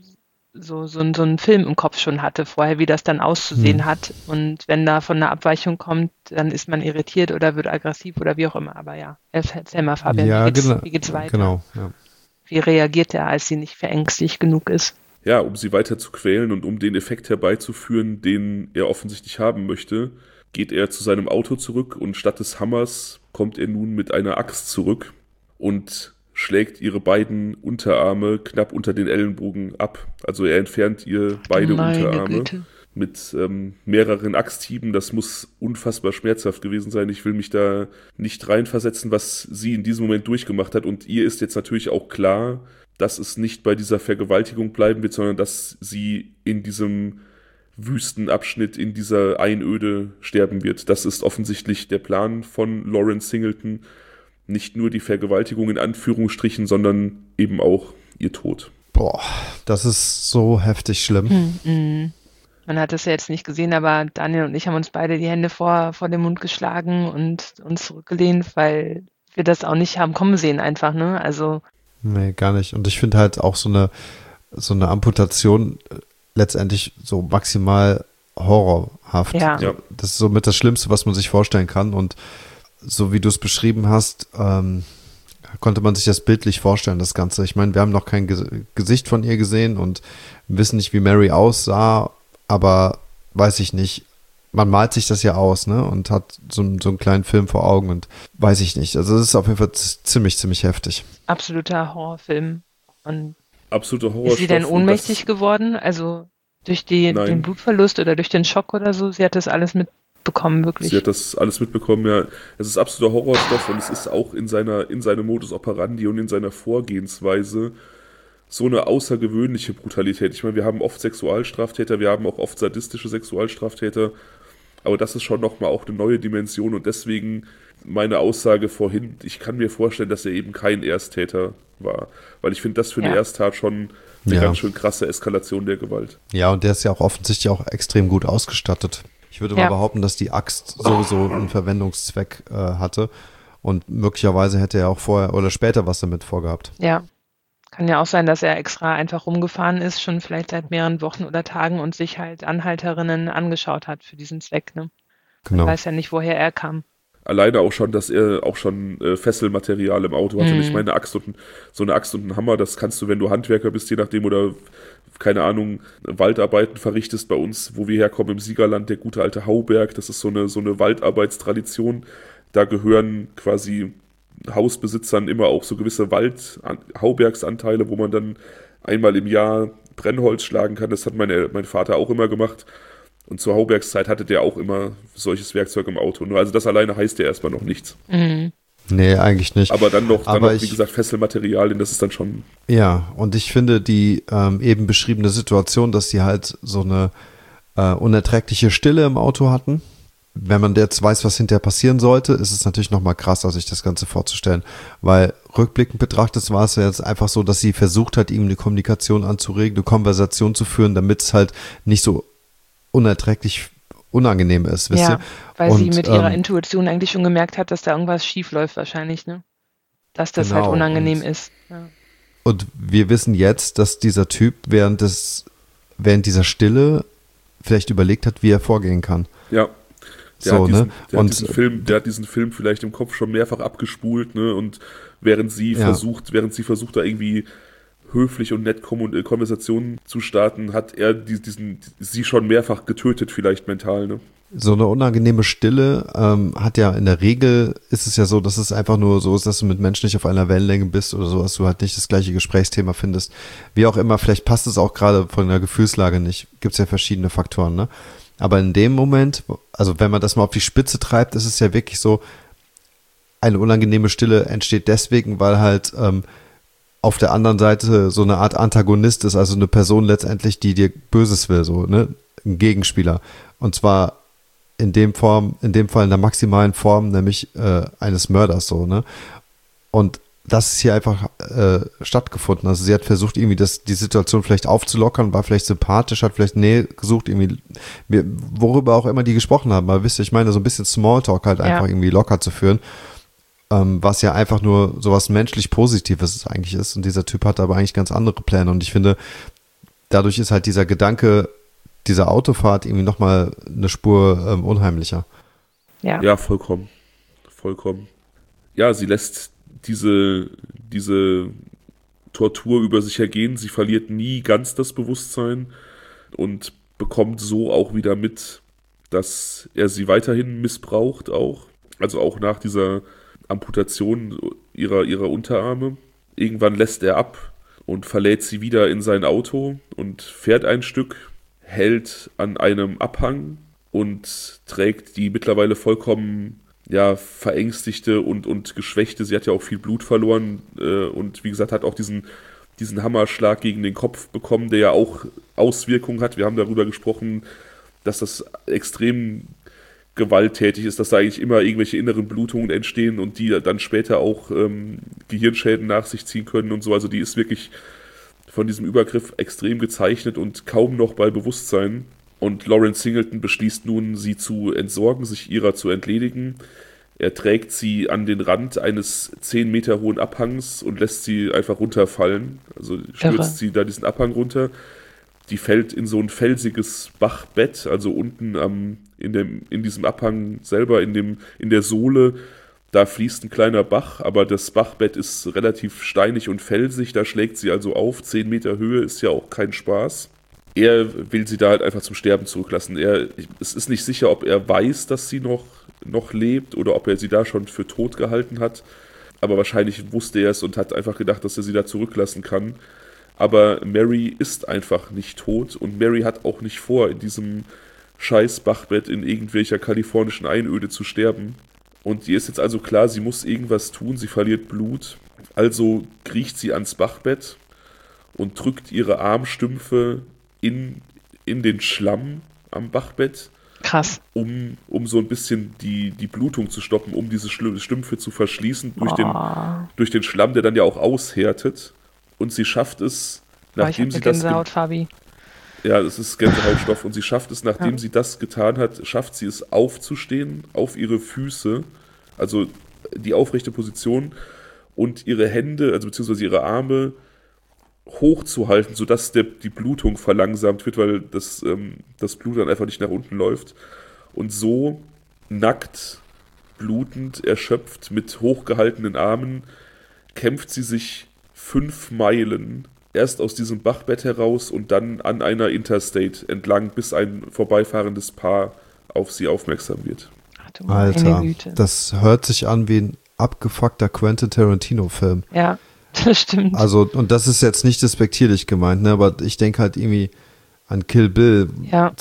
einen Film im Kopf schon hatte vorher, wie das dann auszusehen hat. Und wenn da von einer Abweichung kommt, dann ist man irritiert oder wird aggressiv oder wie auch immer. Aber ja, erzähl mal, Fabian, wie geht's weiter? Genau, ja. Wie reagiert er, als sie nicht verängstigt genug ist? Ja, um sie weiter zu quälen und um den Effekt herbeizuführen, den er offensichtlich haben möchte, geht er zu seinem Auto zurück und statt des Hammers kommt er nun mit einer Axt zurück und schlägt ihre beiden Unterarme knapp unter den Ellenbogen ab. Also er entfernt ihr beide Unterarme mit mehreren Axthieben. Das muss unfassbar schmerzhaft gewesen sein. Ich will mich da nicht reinversetzen, was sie in diesem Moment durchgemacht hat. Und ihr ist jetzt natürlich auch klar, dass es nicht bei dieser Vergewaltigung bleiben wird, sondern dass sie in diesem Wüstenabschnitt, in dieser Einöde sterben wird. Das ist offensichtlich der Plan von Lawrence Singleton. Nicht nur die Vergewaltigung in Anführungsstrichen, sondern eben auch ihr Tod. Boah, das ist so heftig schlimm. Man hat es ja jetzt nicht gesehen, aber Daniel und ich haben uns beide die Hände vor den Mund geschlagen und uns zurückgelehnt, weil wir das auch nicht haben kommen sehen einfach, ne? Also nee, gar nicht. Und ich finde halt auch so eine Amputation letztendlich so maximal horrorhaft. Ja. Das ist somit das Schlimmste, was man sich vorstellen kann. Und so wie du es beschrieben hast, konnte man sich das bildlich vorstellen, das Ganze. Ich meine, wir haben noch kein Gesicht von ihr gesehen und wissen nicht, wie Mary aussah, aber weiß ich nicht. Man malt sich das ja aus, ne? Und hat so einen kleinen Film vor Augen und weiß ich nicht. Also es ist auf jeden Fall ziemlich, ziemlich heftig. Absoluter Horrorfilm. Und absoluter Horrorstoff. ist sie denn ohnmächtig geworden? Also durch den Blutverlust oder durch den Schock oder so? Sie hat das alles mitbekommen, wirklich? Sie hat das alles mitbekommen, ja. Es ist absoluter Horrorstoff und es ist auch in seinem Modus operandi und in seiner Vorgehensweise so eine außergewöhnliche Brutalität. Ich meine, wir haben oft Sexualstraftäter, wir haben auch oft sadistische Sexualstraftäter, aber das ist schon nochmal auch eine neue Dimension und deswegen meine Aussage vorhin, ich kann mir vorstellen, dass er eben kein Ersttäter war, weil ich finde das für eine Ersttat schon eine ganz schön krasse Eskalation der Gewalt. Ja, und der ist ja auch offensichtlich auch extrem gut ausgestattet. Ich würde mal behaupten, dass die Axt sowieso einen Verwendungszweck hatte und möglicherweise hätte er auch vorher oder später was damit vorgehabt. Ja. Kann ja auch sein, dass er extra einfach rumgefahren ist, schon vielleicht seit mehreren Wochen oder Tagen und sich halt Anhalterinnen angeschaut hat für diesen Zweck. Ne? Genau. Man weiß ja nicht, woher er kam. Alleine auch schon, dass er auch schon Fesselmaterial im Auto hatte. Ich meine, so eine Axt und ein Hammer, das kannst du, wenn du Handwerker bist, je nachdem, oder keine Ahnung, Waldarbeiten verrichtest bei uns, wo wir herkommen im Siegerland, der gute alte Hauberg, das ist so eine Waldarbeitstradition. Da gehören quasi Hausbesitzern immer auch so gewisse Haubergsanteile, wo man dann einmal im Jahr Brennholz schlagen kann. Das hat mein Vater auch immer gemacht. Und zur Haubergszeit hatte der auch immer solches Werkzeug im Auto. Nur also das alleine heißt ja erstmal noch nichts. Nee, eigentlich nicht. Aber dann noch, wie gesagt, Fesselmaterialien, das ist dann schon... Ja, und ich finde die eben beschriebene Situation, dass sie halt so eine unerträgliche Stille im Auto hatten. Wenn man jetzt weiß, was hinterher passieren sollte, ist es natürlich nochmal krasser, sich das Ganze vorzustellen. Weil rückblickend betrachtet war es ja jetzt einfach so, dass sie versucht hat, ihm eine Kommunikation anzuregen, eine Konversation zu führen, damit es halt nicht so unerträglich unangenehm ist, wisst ihr? Weil sie mit ihrer Intuition eigentlich schon gemerkt hat, dass da irgendwas schief läuft wahrscheinlich, ne? Dass das halt unangenehm ist. Ja. Und wir wissen jetzt, dass dieser Typ während dieser Stille vielleicht überlegt hat, wie er vorgehen kann. Ja. Der hat diesen Film vielleicht im Kopf schon mehrfach abgespult, ne? Und während sie versucht, da irgendwie höflich und nett Konversationen zu starten, hat er sie schon mehrfach getötet, vielleicht mental, ne? So eine unangenehme Stille hat ja in der Regel, ist es ja so, dass es einfach nur so ist, dass du mit Menschen nicht auf einer Wellenlänge bist oder so, dass du halt nicht das gleiche Gesprächsthema findest. Wie auch immer, vielleicht passt es auch gerade von der Gefühlslage nicht. Gibt es ja verschiedene Faktoren, ne? Aber in dem Moment, also wenn man das mal auf die Spitze treibt, ist es ja wirklich so, eine unangenehme Stille entsteht deswegen, weil halt auf der anderen Seite so eine Art Antagonist ist, also eine Person letztendlich, die dir Böses will, so, ne? Ein Gegenspieler. Und zwar in dem Fall in der maximalen Form, nämlich eines Mörders, so, ne? Und das ist hier einfach stattgefunden. Also sie hat versucht, irgendwie die Situation vielleicht aufzulockern, war vielleicht sympathisch, hat vielleicht Nähe gesucht, irgendwie, worüber auch immer die gesprochen haben. Aber wisst ihr, ich meine, so ein bisschen Smalltalk halt einfach irgendwie locker zu führen, was ja einfach nur sowas menschlich Positives eigentlich ist. Und dieser Typ hat aber eigentlich ganz andere Pläne. Und ich finde, dadurch ist halt dieser Gedanke, dieser Autofahrt irgendwie nochmal eine Spur unheimlicher. Ja, vollkommen. Vollkommen. Ja, sie lässt diese Tortur über sich ergehen. Sie verliert nie ganz das Bewusstsein und bekommt so auch wieder mit, dass er sie weiterhin missbraucht auch. Also auch nach dieser Amputation ihrer Unterarme. Irgendwann lässt er ab und verlädt sie wieder in sein Auto und fährt ein Stück, hält an einem Abhang und trägt die mittlerweile vollkommen verängstigte und geschwächte, sie hat ja auch viel Blut verloren und wie gesagt hat auch diesen Hammerschlag gegen den Kopf bekommen, der ja auch Auswirkungen hat. Wir haben darüber gesprochen, dass das extrem gewalttätig ist, dass da eigentlich immer irgendwelche inneren Blutungen entstehen und die dann später auch Gehirnschäden nach sich ziehen können und so. Also die ist wirklich von diesem Übergriff extrem gezeichnet und kaum noch bei Bewusstsein. Und Lawrence Singleton beschließt nun, sie zu entsorgen, sich ihrer zu entledigen. Er trägt sie an den Rand eines 10 Meter hohen Abhangs und lässt sie einfach runterfallen. Also stürzt sie da diesen Abhang runter. Die fällt in so ein felsiges Bachbett, also unten in diesem Abhang selber, in der Sohle. Da fließt ein kleiner Bach, aber das Bachbett ist relativ steinig und felsig. Da schlägt sie also auf. 10 Meter Höhe ist ja auch kein Spaß. Er will sie da halt einfach zum Sterben zurücklassen. Es ist nicht sicher, ob er weiß, dass sie noch lebt oder ob er sie da schon für tot gehalten hat. Aber wahrscheinlich wusste er es und hat einfach gedacht, dass er sie da zurücklassen kann. Aber Mary ist einfach nicht tot und Mary hat auch nicht vor, in diesem scheiß Bachbett in irgendwelcher kalifornischen Einöde zu sterben. Und ihr ist jetzt also klar, sie muss irgendwas tun, sie verliert Blut. Also kriecht sie ans Bachbett und drückt ihre Armstümpfe in den Schlamm am Bachbett. Krass. Um so ein bisschen die Blutung zu stoppen, um diese Stümpfe zu verschließen durch den Schlamm, der dann ja auch aushärtet. Und sie schafft es, nachdem sie das... Fabi. Ja, das ist Gänsehautstoff. Und sie schafft es, nachdem sie das getan hat, schafft sie es aufzustehen auf ihre Füße, also die aufrechte Position, und ihre Hände, also beziehungsweise ihre Arme hochzuhalten, sodass die Blutung verlangsamt wird, weil das Blut dann einfach nicht nach unten läuft. Und so nackt, blutend, erschöpft, mit hochgehaltenen Armen, kämpft sie sich 5 Meilen erst aus diesem Bachbett heraus und dann an einer Interstate entlang, bis ein vorbeifahrendes Paar auf sie aufmerksam wird. Alter, das hört sich an wie ein abgefuckter Quentin Tarantino-Film. Ja, das stimmt. Also, und das ist jetzt nicht despektierlich gemeint, ne, aber ich denke halt irgendwie an Kill Bill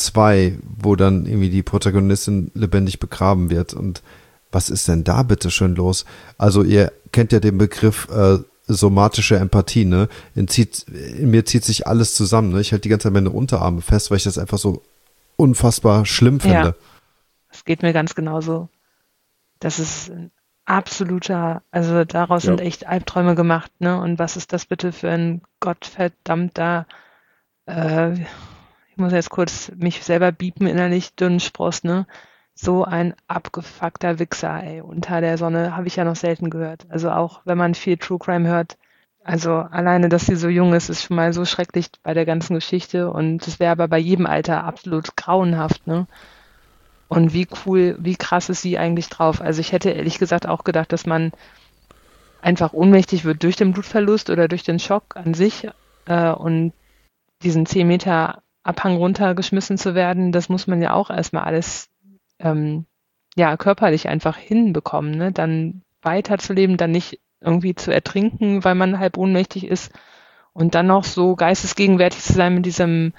2, wo dann irgendwie die Protagonistin lebendig begraben wird. Und was ist denn da bitte schön los? Also, ihr kennt ja den Begriff somatische Empathie, ne? In mir zieht sich alles zusammen, ne? Ich halte die ganze Zeit meine Unterarme fest, weil ich das einfach so unfassbar schlimm finde. Ja, es geht mir ganz genauso. Das ist ein absoluter, also daraus sind echt Albträume gemacht, ne? Und was ist das bitte für ein gottverdammter, ich muss jetzt kurz mich selber biepen innerlich, Dünnspross, ne? So ein abgefuckter Wichser, ey. Unter der Sonne habe ich ja noch selten gehört. Also auch, wenn man viel True Crime hört. Also alleine, dass sie so jung ist schon mal so schrecklich bei der ganzen Geschichte. Und es wäre aber bei jedem Alter absolut grauenhaft, ne? Und wie cool, wie krass ist sie eigentlich drauf? Also ich hätte ehrlich gesagt auch gedacht, dass man einfach ohnmächtig wird durch den Blutverlust oder durch den Schock an sich und diesen 10 Meter Abhang runtergeschmissen zu werden, das muss man ja auch erstmal alles körperlich einfach hinbekommen, ne? Dann weiterzuleben, dann nicht irgendwie zu ertrinken, weil man halb ohnmächtig ist und dann noch so geistesgegenwärtig zu sein mit diesem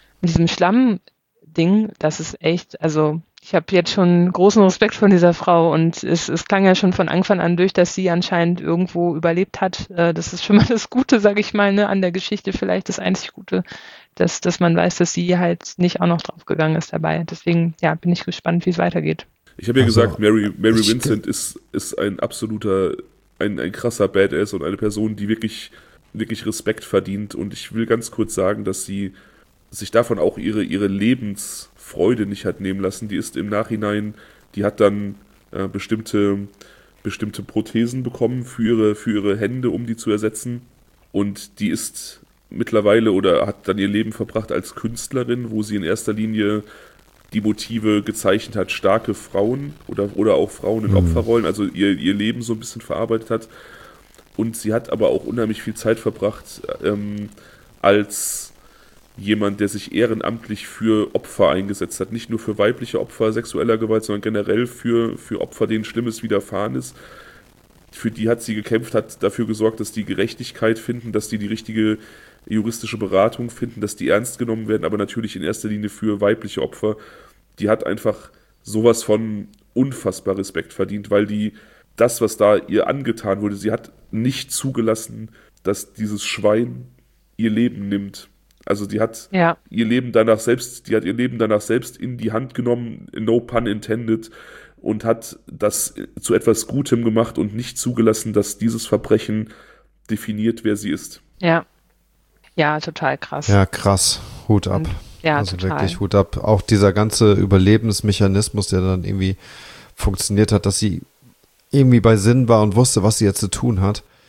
Schlamm-Ding, das ist echt, also ich habe jetzt schon großen Respekt vor dieser Frau und es klang ja schon von Anfang an durch, dass sie anscheinend irgendwo überlebt hat. Das ist schon mal das Gute, sage ich mal, ne, an der Geschichte vielleicht das einzig Gute, dass man weiß, dass sie halt nicht auch noch draufgegangen ist dabei. Deswegen, ja, bin ich gespannt, wie es weitergeht. Ich habe ja gesagt, Mary Vincent ist ein absoluter, ein krasser Badass und eine Person, die wirklich, wirklich Respekt verdient. Und ich will ganz kurz sagen, dass sie sich davon auch ihre Lebensfreude nicht hat nehmen lassen. Die ist im Nachhinein, die hat dann bestimmte Prothesen bekommen für ihre Hände, um die zu ersetzen. Und die ist mittlerweile oder hat dann ihr Leben verbracht als Künstlerin, wo sie in erster Linie die Motive gezeichnet hat, starke Frauen oder auch Frauen in Opferrollen, also ihr Leben so ein bisschen verarbeitet hat. Und sie hat aber auch unheimlich viel Zeit verbracht als jemand, der sich ehrenamtlich für Opfer eingesetzt hat. Nicht nur für weibliche Opfer sexueller Gewalt, sondern generell für Opfer, denen Schlimmes widerfahren ist. Für die hat sie gekämpft, hat dafür gesorgt, dass die Gerechtigkeit finden, dass die richtige juristische Beratung finden, dass die ernst genommen werden, aber natürlich in erster Linie für weibliche Opfer. Die hat einfach sowas von unfassbar Respekt verdient, weil das, was da ihr angetan wurde, sie hat nicht zugelassen, dass dieses Schwein ihr Leben nimmt. Also die hat ihr Leben danach selbst in die Hand genommen, no pun intended, und hat das zu etwas Gutem gemacht und nicht zugelassen, dass dieses Verbrechen definiert, wer sie ist. Ja. Ja, total krass. Ja, krass. Hut ab. Ja, also total. Wirklich Hut ab. Auch dieser ganze Überlebensmechanismus, der dann irgendwie funktioniert hat, dass sie irgendwie bei Sinn war und wusste, was sie jetzt zu tun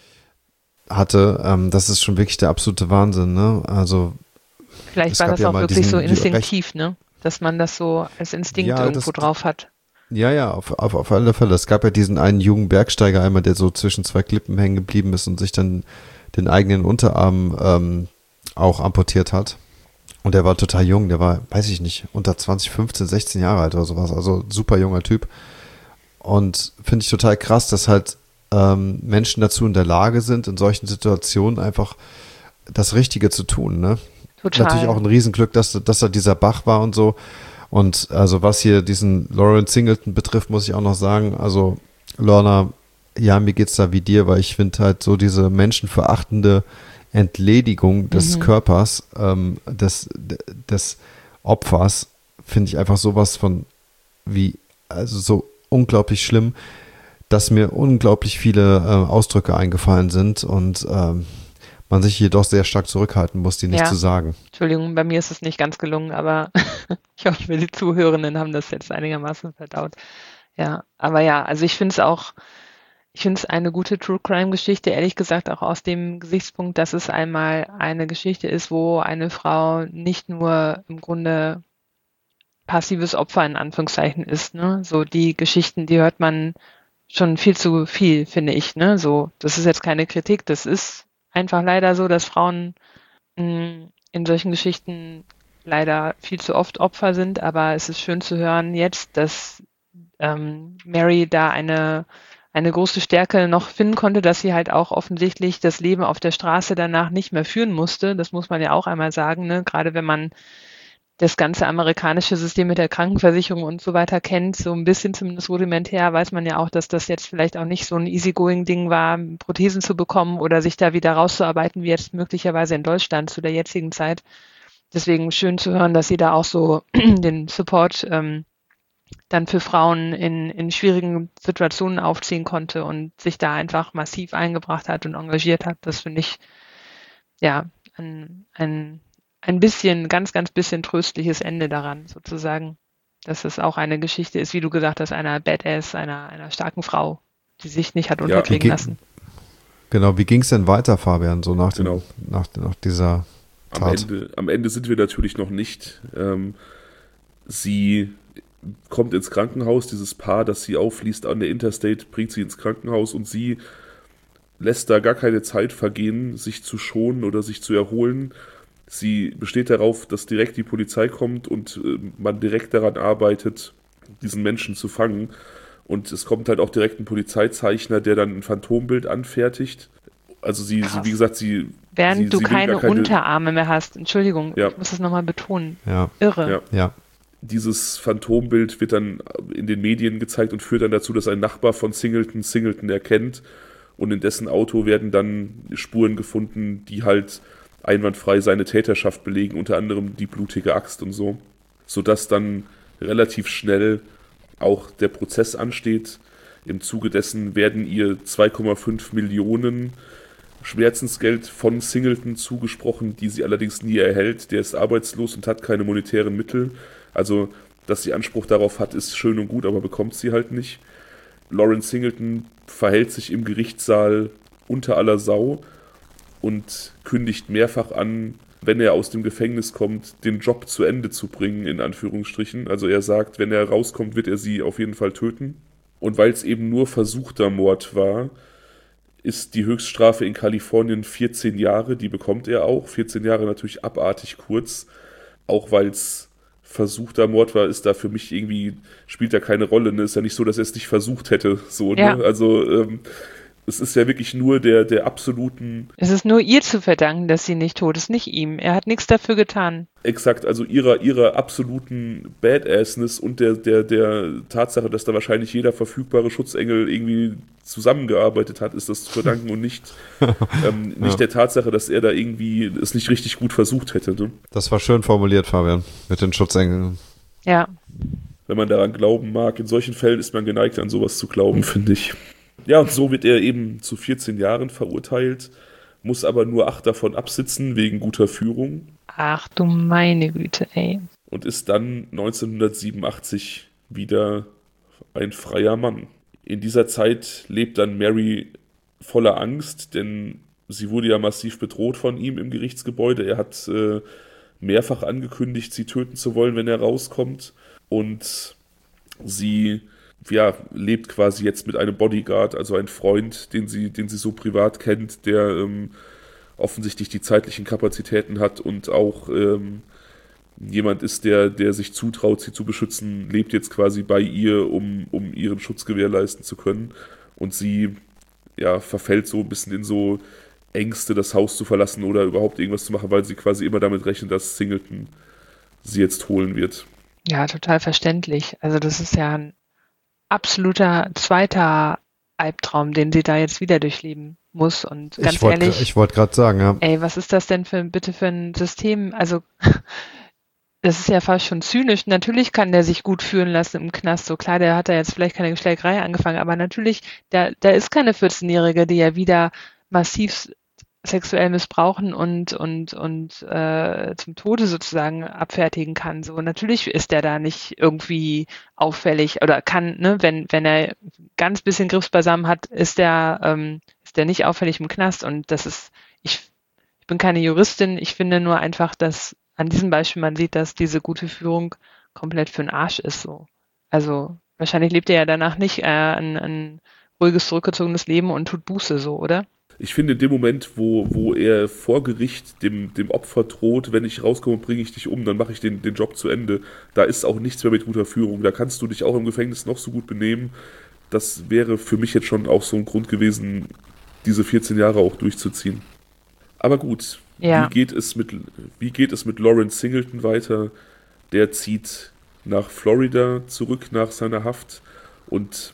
hatte, das ist schon wirklich der absolute Wahnsinn, ne? Also vielleicht war das auch wirklich so instinktiv, ne? Dass man das so als Instinkt irgendwo drauf hat. Ja, auf alle Fälle. Es gab ja diesen einen jungen Bergsteiger einmal, der so zwischen zwei Klippen hängen geblieben ist und sich dann den eigenen Unterarm auch amputiert hat. Und der war total jung, der war, weiß ich nicht, unter 20, 15, 16 Jahre alt oder sowas. Also super junger Typ. Und finde ich total krass, dass halt Menschen dazu in der Lage sind, in solchen Situationen einfach das Richtige zu tun, ne? Total. Natürlich auch ein Riesenglück, dass da dieser Bach war und so. Und also was hier diesen Lawrence Singleton betrifft, muss ich auch noch sagen, also Lorna, ja, mir geht's da wie dir, weil ich finde halt so diese menschenverachtende Entledigung des Körpers, des Opfers, finde ich einfach sowas von also so unglaublich schlimm, dass mir unglaublich viele Ausdrücke eingefallen sind und man sich jedoch sehr stark zurückhalten muss, die nicht zu sagen. Entschuldigung, bei mir ist es nicht ganz gelungen, aber ich hoffe, die Zuhörenden haben das jetzt einigermaßen verdaut. Ja, aber ja, also ich finde es eine gute True-Crime-Geschichte, ehrlich gesagt auch aus dem Gesichtspunkt, dass es einmal eine Geschichte ist, wo eine Frau nicht nur im Grunde passives Opfer in Anführungszeichen ist, ne? So die Geschichten, die hört man schon viel zu viel, finde ich, ne? So, das ist jetzt keine Kritik, das ist einfach leider so, dass Frauen in solchen Geschichten leider viel zu oft Opfer sind, aber es ist schön zu hören jetzt, dass Mary da eine große Stärke noch finden konnte, dass sie halt auch offensichtlich das Leben auf der Straße danach nicht mehr führen musste. Das muss man ja auch einmal sagen, ne? Gerade wenn man das ganze amerikanische System mit der Krankenversicherung und so weiter kennt, so ein bisschen zumindest rudimentär, weiß man ja auch, dass das jetzt vielleicht auch nicht so ein easygoing-Ding war, Prothesen zu bekommen oder sich da wieder rauszuarbeiten, wie jetzt möglicherweise in Deutschland zu der jetzigen Zeit. Deswegen schön zu hören, dass sie da auch so den Support dann für Frauen in schwierigen Situationen aufziehen konnte und sich da einfach massiv eingebracht hat und engagiert hat. Das finde ich, ja, ein bisschen, ganz, ganz bisschen tröstliches Ende daran, sozusagen, dass es auch eine Geschichte ist, wie du gesagt hast, einer Badass, einer starken Frau, die sich nicht hat unterkriegen lassen. Genau, wie ging es denn weiter, Fabian, so nach dieser Tat? Am Ende sind wir natürlich noch nicht. Sie kommt ins Krankenhaus, dieses Paar, das sie aufliest an der Interstate, bringt sie ins Krankenhaus und sie lässt da gar keine Zeit vergehen, sich zu schonen oder sich zu erholen. Sie besteht darauf, dass direkt die Polizei kommt und man direkt daran arbeitet, diesen Menschen zu fangen. Und es kommt halt auch direkt ein Polizeizeichner, der dann ein Phantombild anfertigt. Also sie, wie gesagt, Während du will keine gar keine Unterarme mehr hast. Entschuldigung, Ja. ich muss das nochmal betonen. Ja. Irre. Ja. Dieses Phantombild wird dann in den Medien gezeigt und führt dann dazu, dass ein Nachbar von Singleton erkennt. Und in dessen Auto werden dann Spuren gefunden, die halt einwandfrei seine Täterschaft belegen, unter anderem die blutige Axt und so. Sodass dann relativ schnell auch der Prozess ansteht. Im Zuge dessen werden ihr 2,5 Millionen Schmerzensgeld von Singleton zugesprochen, die sie allerdings nie erhält. Der ist arbeitslos und hat keine monetären Mittel. Also, dass sie Anspruch darauf hat, ist schön und gut, aber bekommt sie halt nicht. Lauren Singleton verhält sich im Gerichtssaal unter aller Sau und kündigt mehrfach an, wenn er aus dem Gefängnis kommt, den Job zu Ende zu bringen, in Anführungsstrichen. Also er sagt, wenn er rauskommt, wird er sie auf jeden Fall töten. Und weil es eben nur versuchter Mord war, ist die Höchststrafe in Kalifornien 14 Jahre, die bekommt er auch. 14 Jahre natürlich abartig kurz, auch weil es versuchter Mord war, ist da für mich irgendwie, spielt da keine Rolle. Ne? Ist ja nicht so, dass er es nicht versucht hätte. So, Ja. Ne? Also es ist ja wirklich nur der absoluten, Es ist nur ihr zu verdanken, dass sie nicht tot ist, nicht ihm. Er hat nichts dafür getan. exakt, also ihrer absoluten Badassness und der Tatsache, dass da wahrscheinlich jeder verfügbare Schutzengel irgendwie zusammengearbeitet hat, ist das zu verdanken und nicht der Tatsache, dass er da irgendwie es nicht richtig gut versucht hätte. Ne? Das war schön formuliert, Fabian, mit den Schutzengeln. Ja. Wenn man daran glauben mag. In solchen Fällen ist man geneigt, an sowas zu glauben, finde ich. Ja, und so wird er eben zu 14 Jahren verurteilt, muss aber nur 8 davon absitzen, wegen guter Führung. Ach du meine Güte, ey. Und ist dann 1987 wieder ein freier Mann. In dieser Zeit lebt dann Mary voller Angst, denn sie wurde ja massiv bedroht von ihm im Gerichtsgebäude. Er hat mehrfach angekündigt, sie töten zu wollen, wenn er rauskommt. Und sie lebt quasi jetzt mit einem Bodyguard, also ein Freund, den sie so privat kennt, der offensichtlich die zeitlichen Kapazitäten hat und auch jemand ist, der sich zutraut, sie zu beschützen, lebt jetzt quasi bei ihr, um ihren Schutz gewährleisten zu können. Und sie verfällt so ein bisschen in so Ängste, das Haus zu verlassen oder überhaupt irgendwas zu machen, weil sie quasi immer damit rechnet, dass Singleton sie jetzt holen wird. Ja, total verständlich. Also das ist ja ein absoluter zweiter Albtraum, den sie da jetzt wieder durchleben muss. Und ganz ehrlich, Ich wollte gerade sagen, ja. ey, was ist das denn bitte für ein System? Also das ist ja fast schon zynisch. Natürlich kann der sich gut führen lassen im Knast. So klar, der hat da jetzt vielleicht keine Schlägerei angefangen, aber natürlich, da ist keine 14-Jährige, die ja wieder massiv sexuell missbrauchen und zum Tode sozusagen abfertigen kann. So natürlich ist der da nicht irgendwie auffällig oder kann, ne, wenn er ganz bisschen Grips beisammen hat, ist der nicht auffällig im Knast. Und das ist, ich bin keine Juristin, ich finde nur einfach, dass an diesem Beispiel man sieht, dass diese gute Führung komplett für den Arsch ist. So. Also wahrscheinlich lebt er ja danach nicht ein ruhiges, zurückgezogenes Leben und tut Buße so, oder? Ich finde, in dem Moment, wo er vor Gericht dem Opfer droht, wenn ich rauskomme, bringe ich dich um, dann mache ich den Job zu Ende. Da ist auch nichts mehr mit guter Führung. Da kannst du dich auch im Gefängnis noch so gut benehmen. Das wäre für mich jetzt schon auch so ein Grund gewesen, diese 14 Jahre auch durchzuziehen. Aber gut, Ja. wie geht es mit Lawrence Singleton weiter? Der zieht nach Florida zurück nach seiner Haft und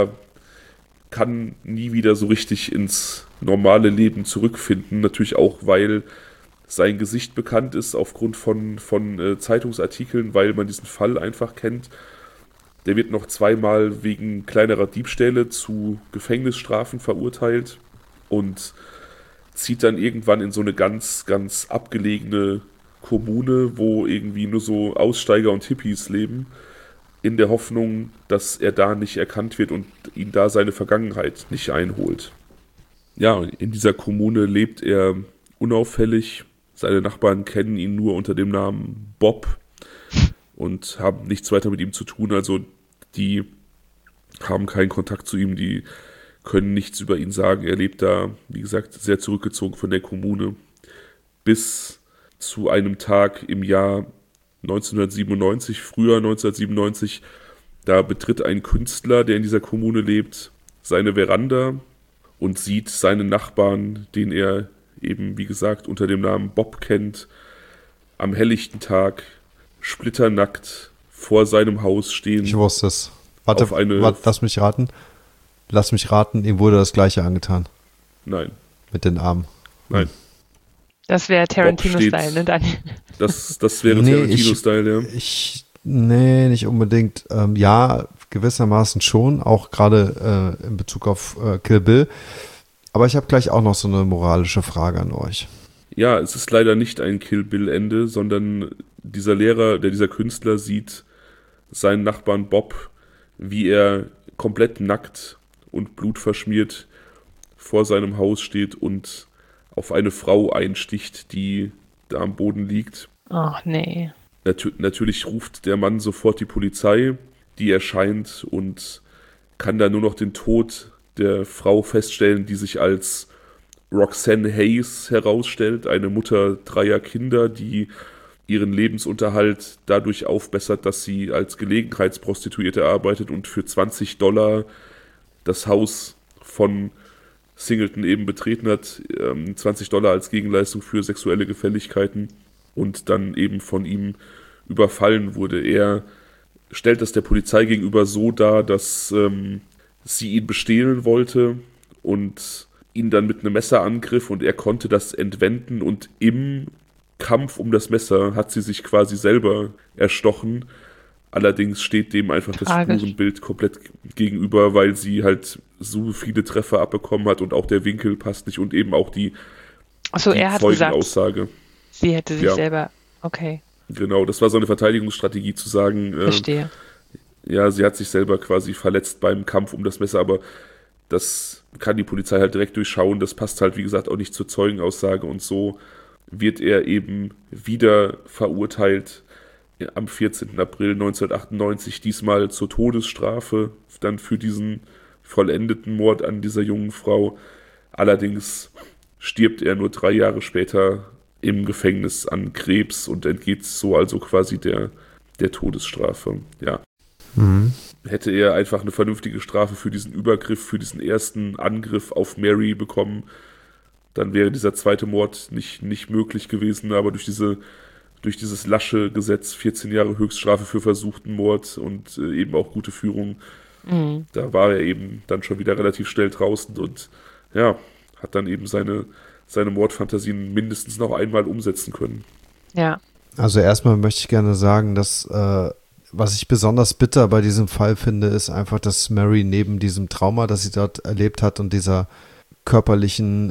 kann nie wieder so richtig ins normale Leben zurückfinden. Natürlich auch, weil sein Gesicht bekannt ist aufgrund von Zeitungsartikeln, weil man diesen Fall einfach kennt. Der wird noch 2-mal wegen kleinerer Diebstähle zu Gefängnisstrafen verurteilt und zieht dann irgendwann in so eine ganz, ganz abgelegene Kommune, wo irgendwie nur so Aussteiger und Hippies leben, in der Hoffnung, dass er da nicht erkannt wird und ihn da seine Vergangenheit nicht einholt. Ja, in dieser Kommune lebt er unauffällig. Seine Nachbarn kennen ihn nur unter dem Namen Bob und haben nichts weiter mit ihm zu tun. Also die haben keinen Kontakt zu ihm, die können nichts über ihn sagen. Er lebt da, wie gesagt, sehr zurückgezogen von der Kommune. Bis zu einem Tag im Jahr 1997, Frühjahr 1997, da betritt ein Künstler, der in dieser Kommune lebt, seine Veranda und sieht seinen Nachbarn, den er eben, wie gesagt, unter dem Namen Bob kennt, am helllichten Tag, splitternackt vor seinem Haus stehen. Ich wusste es. Warte, lass mich raten. Ihm wurde das Gleiche angetan. Nein. Mit den Armen. Nein. Das wäre Tarantino-Style, ne, Daniel? Das wäre Tarantino-Style, ja. Nee, nicht unbedingt. Ja, gewissermaßen schon, auch gerade in Bezug auf Kill Bill. Aber ich habe gleich auch noch so eine moralische Frage an euch. Ja, es ist leider nicht ein Kill Bill-Ende, sondern dieser Künstler sieht seinen Nachbarn Bob, wie er komplett nackt und blutverschmiert vor seinem Haus steht und auf eine Frau einsticht, die da am Boden liegt. Ach nee. Natürlich ruft der Mann sofort die Polizei, die erscheint und kann da nur noch den Tod der Frau feststellen, die sich als Roxanne Hayes herausstellt, eine Mutter 3 Kinder, die ihren Lebensunterhalt dadurch aufbessert, dass sie als Gelegenheitsprostituierte arbeitet und für $20 das Haus von Singleton eben betreten hat, $20 als Gegenleistung für sexuelle Gefälligkeiten und dann eben von ihm überfallen wurde. Er stellt das der Polizei gegenüber so dar, dass sie ihn bestehlen wollte und ihn dann mit einem Messer angriff und er konnte das entwenden und im Kampf um das Messer hat sie sich quasi selber erstochen. Allerdings steht dem einfach das Spurenbild komplett gegenüber, weil sie halt so viele Treffer abbekommen hat und auch der Winkel passt nicht und eben auch die Zeugenaussage. Sie hätte sich selber, okay. Genau, das war so eine Verteidigungsstrategie zu sagen, verstehe. Ja, sie hat sich selber quasi verletzt beim Kampf um das Messer, aber das kann die Polizei halt direkt durchschauen, das passt halt wie gesagt auch nicht zur Zeugenaussage und so wird er eben wieder verurteilt am 14. April 1998, diesmal zur Todesstrafe, dann für diesen vollendeten Mord an dieser jungen Frau. Allerdings stirbt er nur 3 Jahre später im Gefängnis an Krebs und entgeht so also quasi der Todesstrafe. Ja. Mhm. Hätte er einfach eine vernünftige Strafe für diesen Übergriff, für diesen ersten Angriff auf Mary bekommen, dann wäre dieser zweite Mord nicht möglich gewesen, aber durch dieses lasche Gesetz, 14 Jahre Höchststrafe für versuchten Mord und eben auch gute Führung, da war er eben dann schon wieder relativ schnell draußen und ja, hat dann eben seine Mordfantasien mindestens noch einmal umsetzen können. Ja. Also erstmal möchte ich gerne sagen, dass was ich besonders bitter bei diesem Fall finde, ist einfach, dass Mary neben diesem Trauma, das sie dort erlebt hat und dieser körperlichen,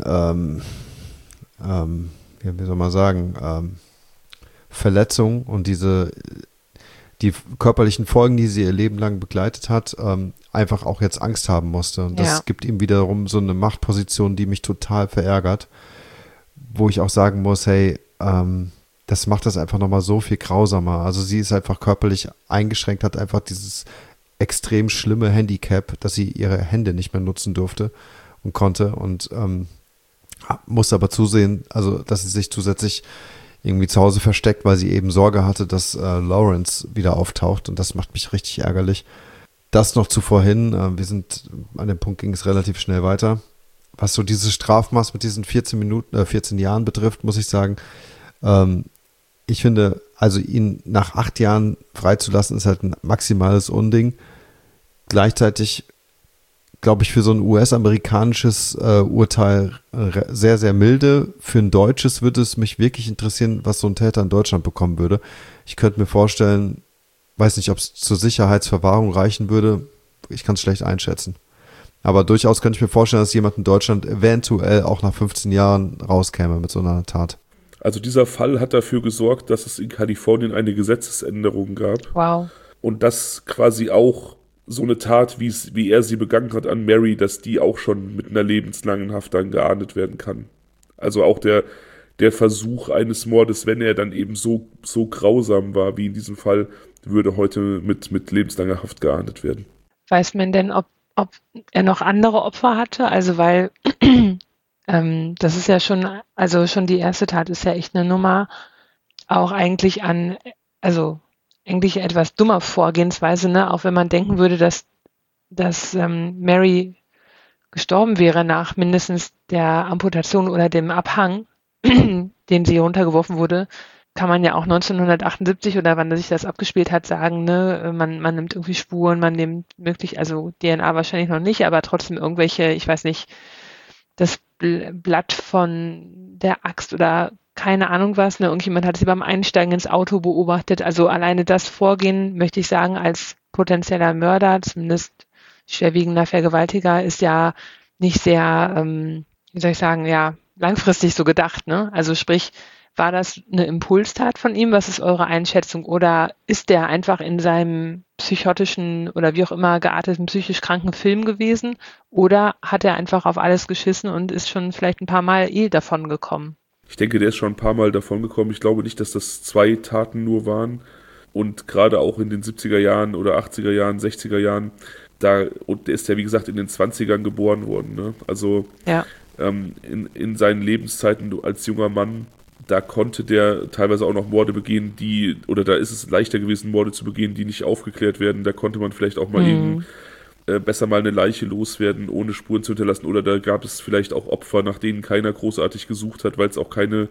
wie soll man sagen, Verletzung und die körperlichen Folgen, die sie ihr Leben lang begleitet hat, einfach auch jetzt Angst haben musste. Und das gibt ihm wiederum so eine Machtposition, die mich total verärgert, wo ich auch sagen muss, hey, das macht das einfach nochmal so viel grausamer. Also sie ist einfach körperlich eingeschränkt, hat einfach dieses extrem schlimme Handicap, dass sie ihre Hände nicht mehr nutzen durfte und konnte und musste aber zusehen, also dass sie sich zusätzlich irgendwie zu Hause versteckt, weil sie eben Sorge hatte, dass Lawrence wieder auftaucht und das macht mich richtig ärgerlich. Das noch zuvor hin, an dem Punkt ging es relativ schnell weiter. Was so dieses Strafmaß mit diesen 14 Jahren betrifft, muss ich sagen, ich finde, also ihn nach 8 Jahren freizulassen, ist halt ein maximales Unding. Gleichzeitig glaube ich, für so ein US-amerikanisches Urteil sehr, sehr milde. Für ein deutsches würde es mich wirklich interessieren, was so ein Täter in Deutschland bekommen würde. Ich könnte mir vorstellen, weiß nicht, ob es zur Sicherheitsverwahrung reichen würde. Ich kann es schlecht einschätzen. Aber durchaus könnte ich mir vorstellen, dass jemand in Deutschland eventuell auch nach 15 Jahren rauskäme mit so einer Tat. Also dieser Fall hat dafür gesorgt, dass es in Kalifornien eine Gesetzesänderung gab. Wow. Und dass quasi auch so eine Tat, wie er sie begangen hat an Mary, dass die auch schon mit einer lebenslangen Haft dann geahndet werden kann. Also auch der Versuch eines Mordes, wenn er dann eben so grausam war wie in diesem Fall, würde heute mit lebenslanger Haft geahndet werden. Weiß man denn, ob ob er noch andere Opfer hatte, also weil das ist ja schon, also schon die erste Tat ist ja echt eine Nummer, auch eigentlich also eigentlich etwas dummer Vorgehensweise, ne? Auch wenn man denken würde, dass Mary gestorben wäre nach mindestens der Amputation oder dem Abhang, den sie runtergeworfen wurde, kann man ja auch 1978 oder wann sich das abgespielt hat, sagen, ne, man nimmt irgendwie Spuren, man nimmt also DNA wahrscheinlich noch nicht, aber trotzdem irgendwelche, ich weiß nicht, das Blatt von der Axt oder keine Ahnung was, ne, irgendjemand hat sie beim Einsteigen ins Auto beobachtet. Also alleine das Vorgehen, möchte ich sagen, als potenzieller Mörder, zumindest schwerwiegender Vergewaltiger, ist ja nicht sehr, wie soll ich sagen, ja, langfristig so gedacht, ne? Also sprich, war das eine Impulstat von ihm? Was ist eure Einschätzung? Oder ist der einfach in seinem psychotischen oder wie auch immer gearteten psychisch kranken Film gewesen? Oder hat er einfach auf alles geschissen und ist schon vielleicht ein paar Mal davon gekommen? Ich denke, der ist schon ein paar Mal davon gekommen. Ich glaube nicht, dass das 2 Taten nur waren. Und gerade auch in den 70er Jahren oder 80er Jahren, 60er Jahren, und der ist ja, wie gesagt, in den 20ern geboren worden. Ne? Also Ja. in seinen Lebenszeiten als junger Mann, da konnte der teilweise auch noch Morde begehen, oder da ist es leichter gewesen, Morde zu begehen, die nicht aufgeklärt werden. Da konnte man vielleicht auch mal eben besser mal eine Leiche loswerden, ohne Spuren zu hinterlassen. Oder da gab es vielleicht auch Opfer, nach denen keiner großartig gesucht hat, weil es auch keine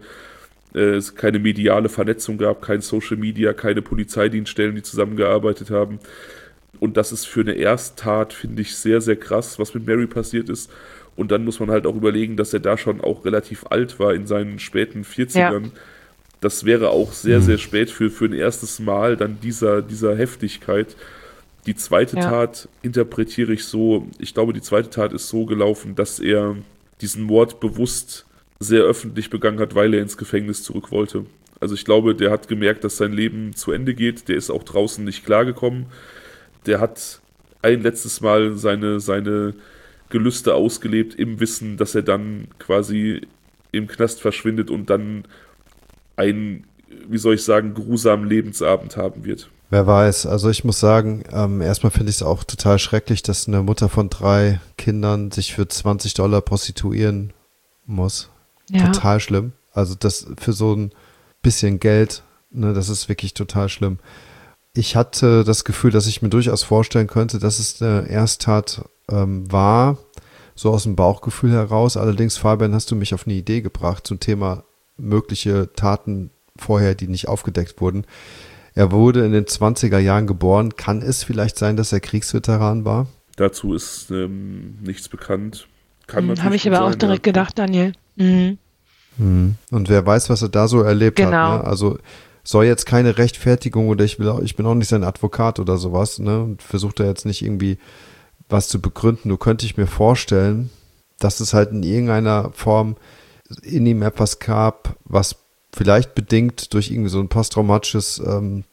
mediale Vernetzung gab, kein Social Media, keine Polizeidienststellen, die zusammengearbeitet haben. Und das ist für eine Ersttat, finde ich, sehr, sehr krass, was mit Mary passiert ist. Und dann muss man halt auch überlegen, dass er da schon auch relativ alt war, in seinen späten 40ern. Ja. Das wäre auch sehr, sehr spät für ein erstes Mal dann dieser Heftigkeit. Die zweite Tat interpretiere ich so, ich glaube, die zweite Tat ist so gelaufen, dass er diesen Mord bewusst sehr öffentlich begangen hat, weil er ins Gefängnis zurück wollte. Also ich glaube, der hat gemerkt, dass sein Leben zu Ende geht. Der ist auch draußen nicht klargekommen. Der hat ein letztes Mal seine Gelüste ausgelebt im Wissen, dass er dann quasi im Knast verschwindet und dann einen, wie soll ich sagen, grusamen Lebensabend haben wird. Wer weiß, also ich muss sagen, erstmal finde ich es auch total schrecklich, dass eine Mutter von 3 Kindern sich für $20 prostituieren muss. Ja. Total schlimm. Also das für so ein bisschen Geld, ne, das ist wirklich total schlimm. Ich hatte das Gefühl, dass ich mir durchaus vorstellen könnte, dass es eine Ersttat war, so aus dem Bauchgefühl heraus. Allerdings, Fabian, hast du mich auf eine Idee gebracht zum Thema mögliche Taten vorher, die nicht aufgedeckt wurden. Er wurde in den 20er Jahren geboren. Kann es vielleicht sein, dass er Kriegsveteran war? Dazu ist nichts bekannt. Habe ich aber sein, auch direkt gedacht, Daniel. Mhm. Und wer weiß, was er da so erlebt hat. Ne? Also soll jetzt keine Rechtfertigung oder ich bin auch nicht sein Advokat oder sowas, ne? Und versucht er jetzt nicht irgendwie was zu begründen. Nur könnte ich mir vorstellen, dass es halt in irgendeiner Form in ihm etwas gab, was vielleicht bedingt durch irgendwie so ein posttraumatisches,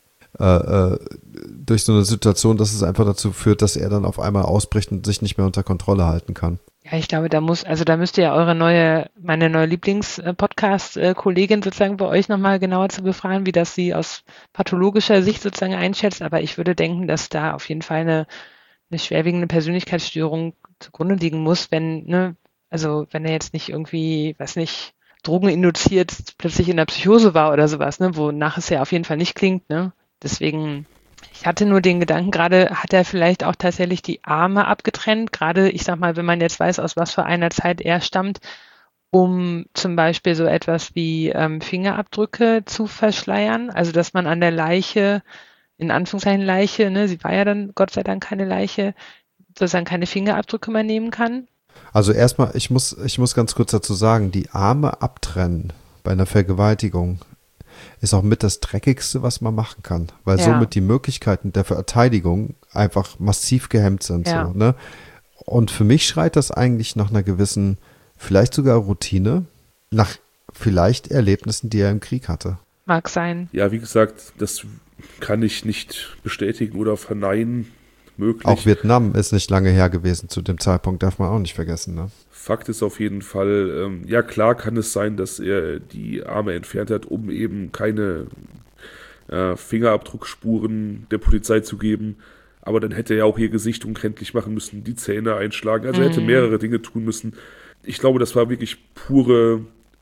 durch so eine Situation, dass es einfach dazu führt, dass er dann auf einmal ausbricht und sich nicht mehr unter Kontrolle halten kann. Ja, ich glaube, da müsst ihr ja meine neue Lieblings-Podcast-Kollegin sozusagen bei euch nochmal genauer zu befragen, wie das sie aus pathologischer Sicht sozusagen einschätzt. Aber ich würde denken, dass da auf jeden Fall eine schwerwiegende Persönlichkeitsstörung zugrunde liegen muss, wenn er jetzt nicht irgendwie, weiß nicht, drogeninduziert plötzlich in der Psychose war oder sowas, ne, wonach es ja auf jeden Fall nicht klingt, ne. Deswegen, ich hatte nur den Gedanken, gerade hat er vielleicht auch tatsächlich die Arme abgetrennt, gerade, ich sag mal, wenn man jetzt weiß, aus was für einer Zeit er stammt, um zum Beispiel so etwas wie Fingerabdrücke zu verschleiern, also dass man an der Leiche, in Anführungszeichen Leiche, ne, sie war ja dann Gott sei Dank keine Leiche, sozusagen keine Fingerabdrücke mehr nehmen kann. Also erstmal, ich muss ganz kurz dazu sagen, die Arme abtrennen bei einer Vergewaltigung ist auch mit das Dreckigste, was man machen kann, weil somit die Möglichkeiten der Verteidigung einfach massiv gehemmt sind. Ja. So, ne? Und für mich schreit das eigentlich nach einer gewissen, vielleicht sogar Routine, nach vielleicht Erlebnissen, die er im Krieg hatte. Mag sein. Ja, wie gesagt, das kann ich nicht bestätigen oder verneinen. Möglich. Auch Vietnam ist nicht lange her gewesen zu dem Zeitpunkt, darf man auch nicht vergessen. Ne? Fakt ist auf jeden Fall, ja klar kann es sein, dass er die Arme entfernt hat, um eben keine Fingerabdruckspuren der Polizei zu geben. aber dann hätte er auch ihr Gesicht unkenntlich machen müssen, die Zähne einschlagen, also er hätte mehrere Dinge tun müssen. Ich glaube, das war wirklich pure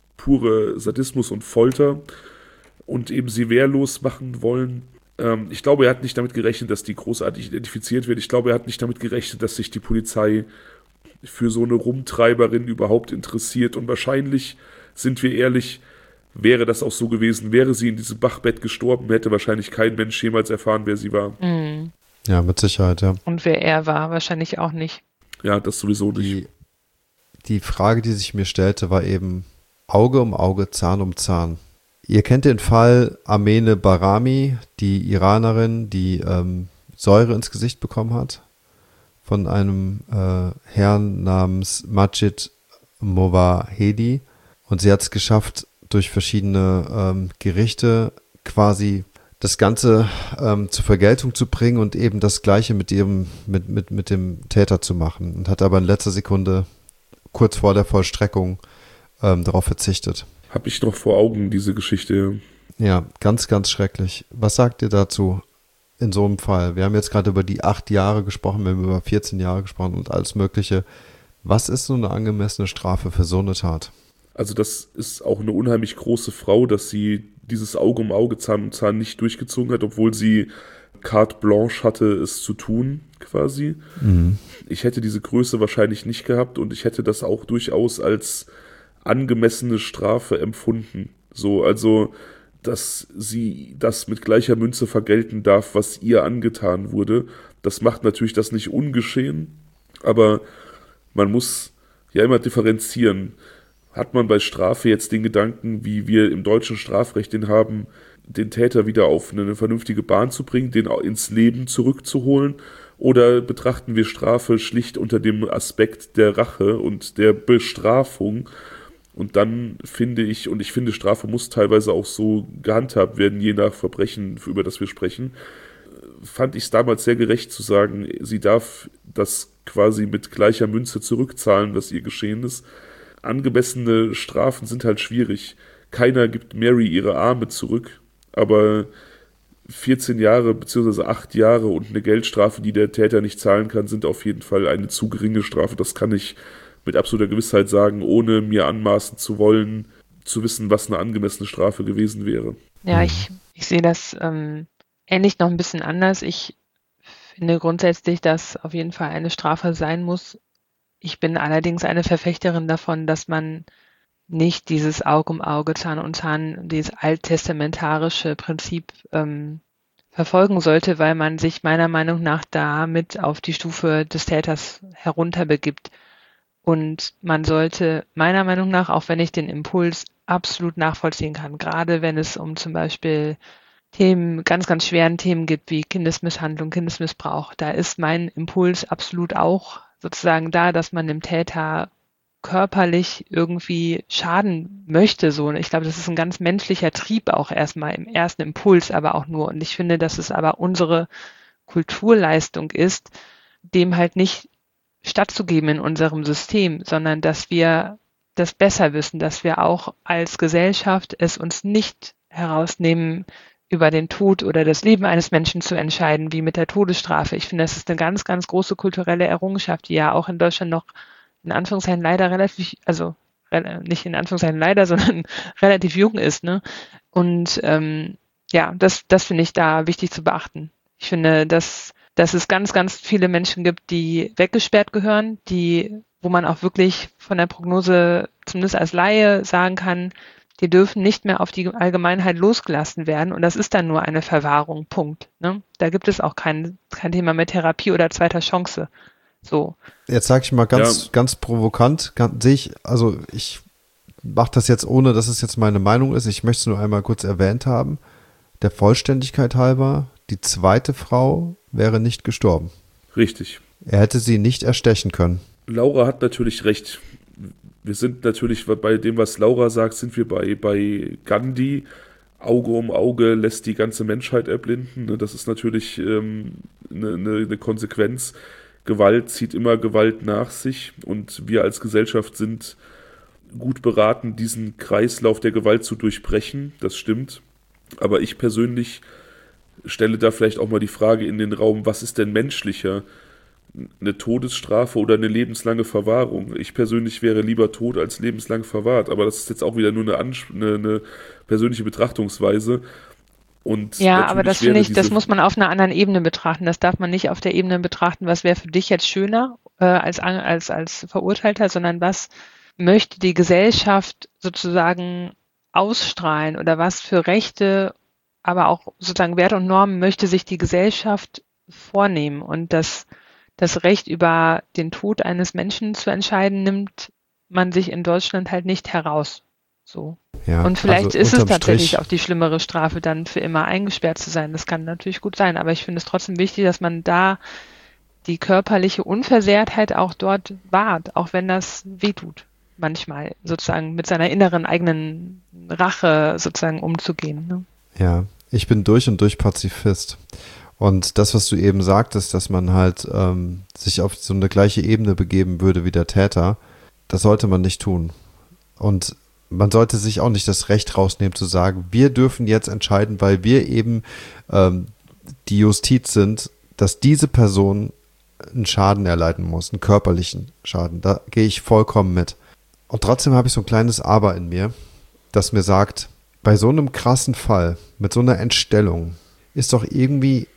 Sadismus und Folter und eben sie wehrlos machen wollen. Ich glaube, er hat nicht damit gerechnet, dass die großartig identifiziert wird. Ich glaube, er hat nicht damit gerechnet, dass sich die Polizei für so eine Rumtreiberin überhaupt interessiert. Und wahrscheinlich, sind wir ehrlich, wäre das auch so gewesen. Wäre sie in diesem Bachbett gestorben, hätte wahrscheinlich kein Mensch jemals erfahren, wer sie war. Mhm. Ja, mit Sicherheit, ja. Und wer er war, wahrscheinlich auch nicht. Ja, das sowieso nicht. Die Frage, die sich mir stellte, war eben Auge um Auge, Zahn um Zahn. Ihr kennt den Fall Amene Barami, die Iranerin, die Säure ins Gesicht bekommen hat von einem Herrn namens Majid Mowahedi. Und sie hat es geschafft, durch verschiedene Gerichte quasi das Ganze zur Vergeltung zu bringen und eben das Gleiche mit dem Täter zu machen. Und hat aber in letzter Sekunde, kurz vor der Vollstreckung, darauf verzichtet. Habe ich noch vor Augen, diese Geschichte. Ja, ganz, ganz schrecklich. Was sagt ihr dazu in so einem Fall? Wir haben jetzt gerade über die 8 Jahre gesprochen, wir haben über 14 Jahre gesprochen und alles Mögliche. Was ist so eine angemessene Strafe für so eine Tat? Also das ist auch eine unheimlich große Frau, dass sie dieses Auge um Auge, Zahn um Zahn nicht durchgezogen hat, obwohl sie carte blanche hatte, es zu tun, quasi. Mhm. Ich hätte diese Größe wahrscheinlich nicht gehabt und ich hätte das auch durchaus als angemessene Strafe empfunden. So, also, dass sie das mit gleicher Münze vergelten darf, was ihr angetan wurde. Das macht natürlich das nicht ungeschehen, aber man muss ja immer differenzieren. Hat man bei Strafe jetzt den Gedanken, wie wir im deutschen Strafrecht den haben, den Täter wieder auf eine vernünftige Bahn zu bringen, den ins Leben zurückzuholen, oder betrachten wir Strafe schlicht unter dem Aspekt der Rache und der Bestrafung? Und dann finde ich, und ich finde, Strafe muss teilweise auch so gehandhabt werden, je nach Verbrechen, über das wir sprechen, fand ich es damals sehr gerecht zu sagen, sie darf das quasi mit gleicher Münze zurückzahlen, was ihr geschehen ist. Angemessene Strafen sind halt schwierig. Keiner gibt Mary ihre Arme zurück, aber 14 Jahre bzw. 8 Jahre und eine Geldstrafe, die der Täter nicht zahlen kann, sind auf jeden Fall eine zu geringe Strafe. Das kann ich mit absoluter Gewissheit sagen, ohne mir anmaßen zu wollen, zu wissen, was eine angemessene Strafe gewesen wäre. Ja, ich sehe das ähnlich noch ein bisschen anders. Ich finde grundsätzlich, dass auf jeden Fall eine Strafe sein muss. Ich bin allerdings eine Verfechterin davon, dass man nicht dieses Auge um Auge, Zahn um Zahn, dieses alttestamentarische Prinzip verfolgen sollte, weil man sich meiner Meinung nach damit auf die Stufe des Täters herunterbegibt. Und man sollte meiner Meinung nach, auch wenn ich den Impuls absolut nachvollziehen kann, gerade wenn es um zum Beispiel Themen, ganz, ganz schweren Themen gibt, wie Kindesmisshandlung, Kindesmissbrauch, da ist mein Impuls absolut auch sozusagen da, dass man dem Täter körperlich irgendwie schaden möchte. So. Und ich glaube, das ist ein ganz menschlicher Trieb auch erstmal im ersten Impuls, aber auch nur. Und ich finde, dass es aber unsere Kulturleistung ist, dem halt nicht stattzugeben in unserem System, sondern dass wir das besser wissen, dass wir auch als Gesellschaft es uns nicht herausnehmen, über den Tod oder das Leben eines Menschen zu entscheiden, wie mit der Todesstrafe. Ich finde, das ist eine ganz, ganz große kulturelle Errungenschaft, die ja auch in Deutschland noch in Anführungszeichen leider relativ, also nicht in Anführungszeichen leider, sondern relativ jung ist, ne? Und ja, das finde ich da wichtig zu beachten. Ich finde, dass es ganz, ganz viele Menschen gibt, die weggesperrt gehören, wo man auch wirklich von der Prognose, zumindest als Laie, sagen kann, die dürfen nicht mehr auf die Allgemeinheit losgelassen werden. Und das ist dann nur eine Verwahrung, Punkt. Ne? Da gibt es auch kein Thema mehr Therapie oder zweiter Chance. So. Jetzt sage ich mal ganz provokant, ich mache das jetzt, ohne dass es jetzt meine Meinung ist, ich möchte es nur einmal kurz erwähnt haben, der Vollständigkeit halber, die zweite Frau wäre nicht gestorben. Richtig. Er hätte sie nicht erstechen können. Laura hat natürlich recht. Wir sind natürlich bei dem, was Laura sagt, sind wir bei Gandhi. Auge um Auge lässt die ganze Menschheit erblinden. Das ist natürlich eine Konsequenz. Gewalt zieht immer Gewalt nach sich und wir als Gesellschaft sind gut beraten, diesen Kreislauf der Gewalt zu durchbrechen. Das stimmt. Aber ich persönlich stelle da vielleicht auch mal die Frage in den Raum, was ist denn menschlicher? Eine Todesstrafe oder eine lebenslange Verwahrung? Ich persönlich wäre lieber tot als lebenslang verwahrt, aber das ist jetzt auch wieder nur eine persönliche Betrachtungsweise. Und Ja, aber das finde ich, das diese, muss man auf einer anderen Ebene betrachten. Das darf man nicht auf der Ebene betrachten, was wäre für dich jetzt schöner als Verurteilter, sondern was möchte die Gesellschaft sozusagen ausstrahlen oder was für Rechte, aber auch sozusagen Werte und Normen möchte sich die Gesellschaft vornehmen. Und das Recht über den Tod eines Menschen zu entscheiden, nimmt man sich in Deutschland halt nicht heraus. So. Ja, Und vielleicht also ist es unterm tatsächlich Strich, auch die schlimmere Strafe, dann für immer eingesperrt zu sein. Das kann natürlich gut sein, aber ich finde es trotzdem wichtig, dass man da die körperliche Unversehrtheit auch dort wahrt, auch wenn das wehtut, manchmal sozusagen mit seiner inneren eigenen Rache sozusagen umzugehen. Ne? ja, ich bin durch und durch Pazifist. Und das, was du eben sagtest, dass man halt sich auf so eine gleiche Ebene begeben würde wie der Täter, das sollte man nicht tun. Und man sollte sich auch nicht das Recht rausnehmen zu sagen, wir dürfen jetzt entscheiden, weil wir eben die Justiz sind, dass diese Person einen Schaden erleiden muss, einen körperlichen Schaden. Da gehe ich vollkommen mit. Und trotzdem habe ich so ein kleines Aber in mir, das mir sagt, bei so einem krassen Fall, mit so einer Entstellung, ist doch irgendwie,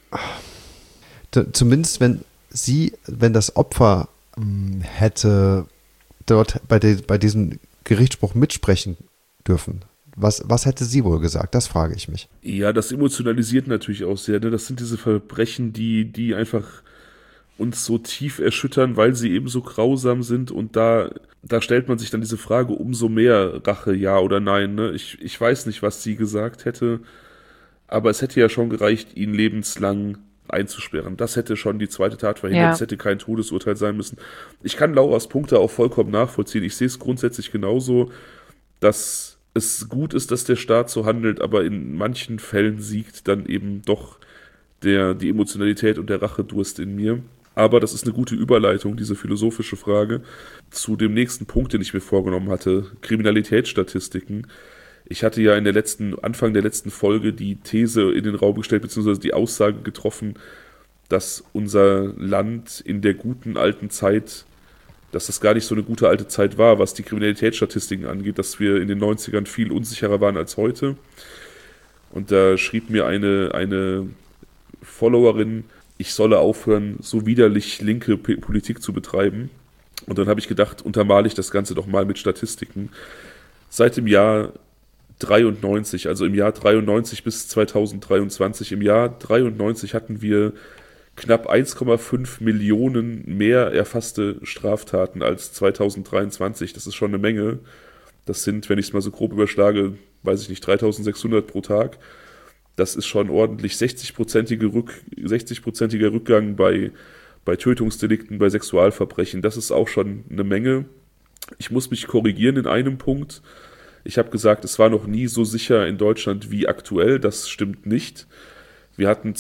zumindest wenn das Opfer hätte dort bei diesem Gerichtsspruch mitsprechen dürfen, was hätte sie wohl gesagt? Das frage ich mich. ja, das emotionalisiert natürlich auch sehr. Ne? Das sind diese Verbrechen, die einfach uns so tief erschüttern, weil sie eben so grausam sind, und da stellt man sich dann diese Frage, umso mehr Rache, ja oder nein. Ne? Ich weiß nicht, was sie gesagt hätte, aber es hätte ja schon gereicht, ihn lebenslang einzusperren. Das hätte schon die zweite Tat verhindert. Ja. Es hätte kein Todesurteil sein müssen. Ich kann Lauras Punkte auch vollkommen nachvollziehen. Ich sehe es grundsätzlich genauso, dass es gut ist, dass der Staat so handelt, aber in manchen Fällen siegt dann eben doch die Emotionalität und der Rachedurst in mir. Aber das ist eine gute Überleitung, diese philosophische Frage, zu dem nächsten Punkt, den ich mir vorgenommen hatte: Kriminalitätsstatistiken. Ich hatte ja Anfang der letzten Folge die These in den Raum gestellt, beziehungsweise die Aussage getroffen, dass unser Land in der guten alten Zeit, dass das gar nicht so eine gute alte Zeit war, was die Kriminalitätsstatistiken angeht, dass wir in den 90ern viel unsicherer waren als heute. Und da schrieb mir eine Followerin, ich solle aufhören, so widerlich linke Politik zu betreiben. Und dann habe ich gedacht, untermale ich das Ganze doch mal mit Statistiken. Seit dem Jahr 93, also im Jahr 93 bis 2023, im Jahr 93 hatten wir knapp 1,5 Millionen mehr erfasste Straftaten als 2023. Das ist schon eine Menge. Das sind, wenn ich es mal so grob überschlage, weiß ich nicht, 3600 pro Tag. Das ist schon ordentlich. 60-prozentiger Rückgang bei Tötungsdelikten, bei Sexualverbrechen. Das ist auch schon eine Menge. Ich muss mich korrigieren in einem Punkt. Ich habe gesagt, es war noch nie so sicher in Deutschland wie aktuell. Das stimmt nicht. Wir hatten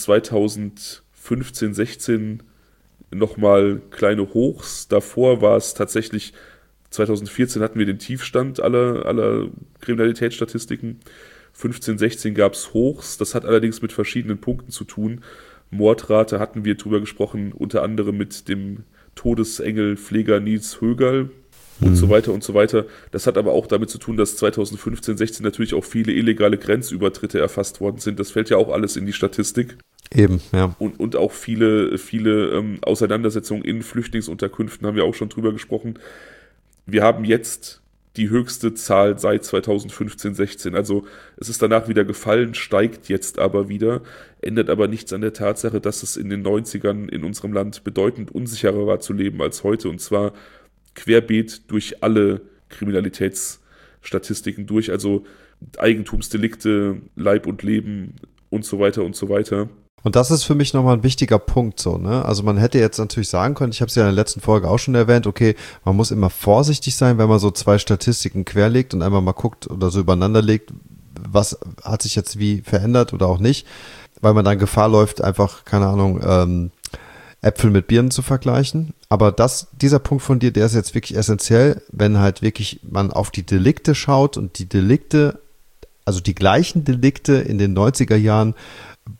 2015, 16 nochmal kleine Hochs. Davor war es tatsächlich, 2014 hatten wir den Tiefstand aller Kriminalitätsstatistiken. 15, 16 gab es Hochs. Das hat allerdings mit verschiedenen Punkten zu tun. Mordrate hatten wir drüber gesprochen, unter anderem mit dem Todesengel Pfleger Nils Högerl und so weiter und so weiter. Das hat aber auch damit zu tun, dass 2015, 16 natürlich auch viele illegale Grenzübertritte erfasst worden sind. Das fällt ja auch alles in die Statistik. Eben, ja. Und auch viele Auseinandersetzungen in Flüchtlingsunterkünften haben wir auch schon drüber gesprochen. Wir haben jetzt die höchste Zahl seit 2015, 16. Also es ist danach wieder gefallen, steigt jetzt aber wieder, ändert aber nichts an der Tatsache, dass es in den 90ern in unserem Land bedeutend unsicherer war zu leben als heute, und zwar querbeet durch alle Kriminalitätsstatistiken durch, also Eigentumsdelikte, Leib und Leben und so weiter und so weiter. Und das ist für mich nochmal ein wichtiger Punkt, so, ne? Also man hätte jetzt natürlich sagen können, ich habe es ja in der letzten Folge auch schon erwähnt, okay, man muss immer vorsichtig sein, wenn man so zwei Statistiken querlegt und einmal mal guckt oder so übereinander legt, was hat sich jetzt wie verändert oder auch nicht, weil man dann Gefahr läuft, einfach, keine Ahnung, Äpfel mit Birnen zu vergleichen. Aber dieser Punkt von dir, der ist jetzt wirklich essentiell, wenn halt wirklich man auf die Delikte schaut und die Delikte, also die gleichen Delikte in den 90er Jahren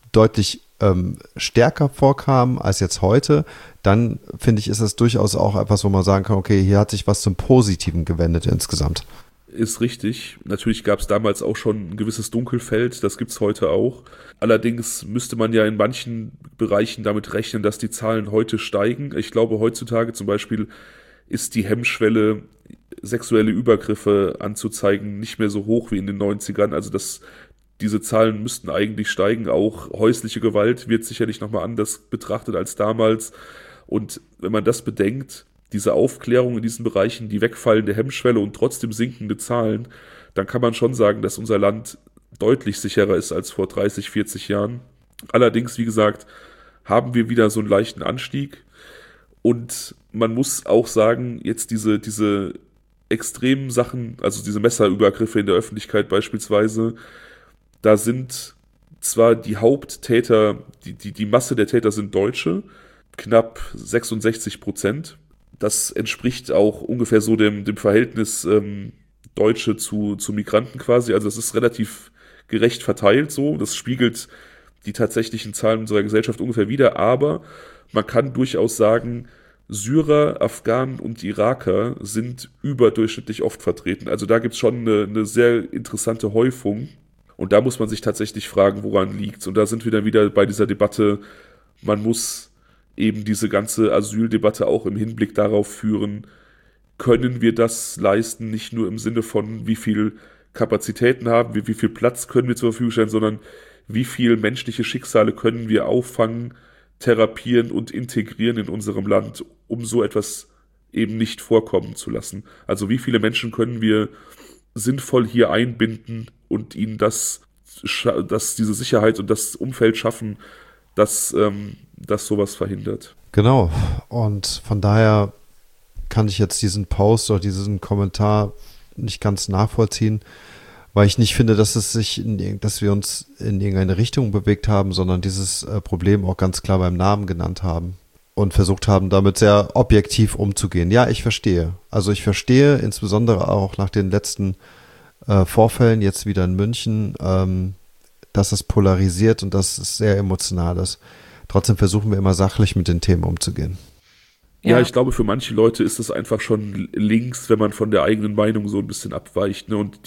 deutlich stärker vorkamen als jetzt heute, dann finde ich, ist das durchaus auch etwas, wo man sagen kann, okay, hier hat sich was zum Positiven gewendet insgesamt. Ist richtig. Natürlich gab es damals auch schon ein gewisses Dunkelfeld, das gibt es heute auch. Allerdings müsste man ja in manchen Bereichen damit rechnen, dass die Zahlen heute steigen. Ich glaube, heutzutage zum Beispiel ist die Hemmschwelle, sexuelle Übergriffe anzuzeigen, nicht mehr so hoch wie in den 90ern. Also diese Zahlen müssten eigentlich steigen. Auch häusliche Gewalt wird sicherlich nochmal anders betrachtet als damals. Und wenn man das bedenkt, diese Aufklärung in diesen Bereichen, die wegfallende Hemmschwelle und trotzdem sinkende Zahlen, dann kann man schon sagen, dass unser Land deutlich sicherer ist als vor 30, 40 Jahren. Allerdings, wie gesagt, haben wir wieder so einen leichten Anstieg. Und man muss auch sagen, jetzt diese extremen Sachen, also diese Messerübergriffe in der Öffentlichkeit beispielsweise, da sind zwar die Haupttäter, die Masse der Täter sind Deutsche, knapp 66%. Das entspricht auch ungefähr so dem Verhältnis Deutsche zu Migranten quasi. Also das ist relativ gerecht verteilt so. Das spiegelt die tatsächlichen Zahlen unserer Gesellschaft ungefähr wider. Aber man kann durchaus sagen, Syrer, Afghanen und Iraker sind überdurchschnittlich oft vertreten. Also da gibt es schon eine sehr interessante Häufung. Und da muss man sich tatsächlich fragen, woran liegt's. Und da sind wir dann wieder bei dieser Debatte, man muss eben diese ganze Asyldebatte auch im Hinblick darauf führen, können wir das leisten, nicht nur im Sinne von, wie viel Kapazitäten haben wir, wie viel Platz können wir zur Verfügung stellen, sondern wie viel menschliche Schicksale können wir auffangen, therapieren und integrieren in unserem Land, um so etwas eben nicht vorkommen zu lassen. Also wie viele Menschen können wir sinnvoll hier einbinden und ihnen diese Sicherheit und das Umfeld schaffen, dass sowas verhindert. Genau. Und von daher kann ich jetzt diesen Post oder diesen Kommentar nicht ganz nachvollziehen, weil ich nicht finde, dass dass wir uns in irgendeine Richtung bewegt haben, sondern dieses Problem auch ganz klar beim Namen genannt haben und versucht haben, damit sehr objektiv umzugehen. Ja, ich verstehe. Also ich verstehe insbesondere auch nach den letzten Vorfällen, jetzt wieder in München, dass es polarisiert und dass es sehr emotional ist. Trotzdem versuchen wir immer sachlich mit den Themen umzugehen. Ja, ich glaube, für manche Leute ist es einfach schon links, wenn man von der eigenen Meinung so ein bisschen abweicht. Ne? Und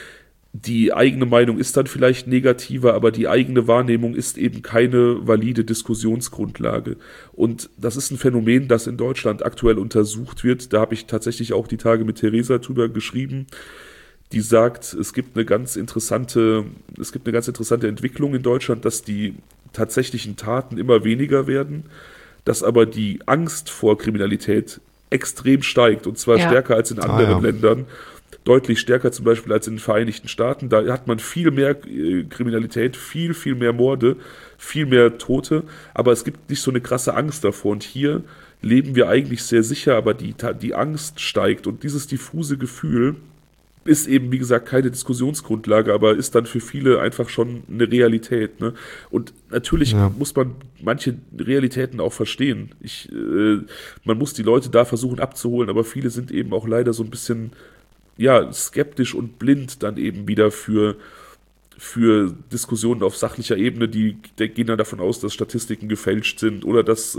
die eigene Meinung ist dann vielleicht negativer, aber die eigene Wahrnehmung ist eben keine valide Diskussionsgrundlage. Und das ist ein Phänomen, das in Deutschland aktuell untersucht wird. Da habe ich tatsächlich auch die Tage mit Theresa drüber geschrieben. Die sagt, es gibt eine ganz interessante Entwicklung in Deutschland, dass die tatsächlichen Taten immer weniger werden, dass aber die Angst vor Kriminalität extrem steigt, und zwar stärker als in anderen Ländern, deutlich stärker zum Beispiel als in den Vereinigten Staaten. Da hat man viel mehr Kriminalität, viel, viel mehr Morde, viel mehr Tote, aber es gibt nicht so eine krasse Angst davor. Und hier leben wir eigentlich sehr sicher, aber die Angst steigt, und dieses diffuse Gefühl ist eben, wie gesagt, keine Diskussionsgrundlage, aber ist dann für viele einfach schon eine Realität. Ne? Und natürlich muss man manche Realitäten auch verstehen. Man muss die Leute da versuchen abzuholen, aber viele sind eben auch leider so ein bisschen skeptisch und blind dann eben wieder für Diskussionen auf sachlicher Ebene, die gehen dann davon aus, dass Statistiken gefälscht sind oder dass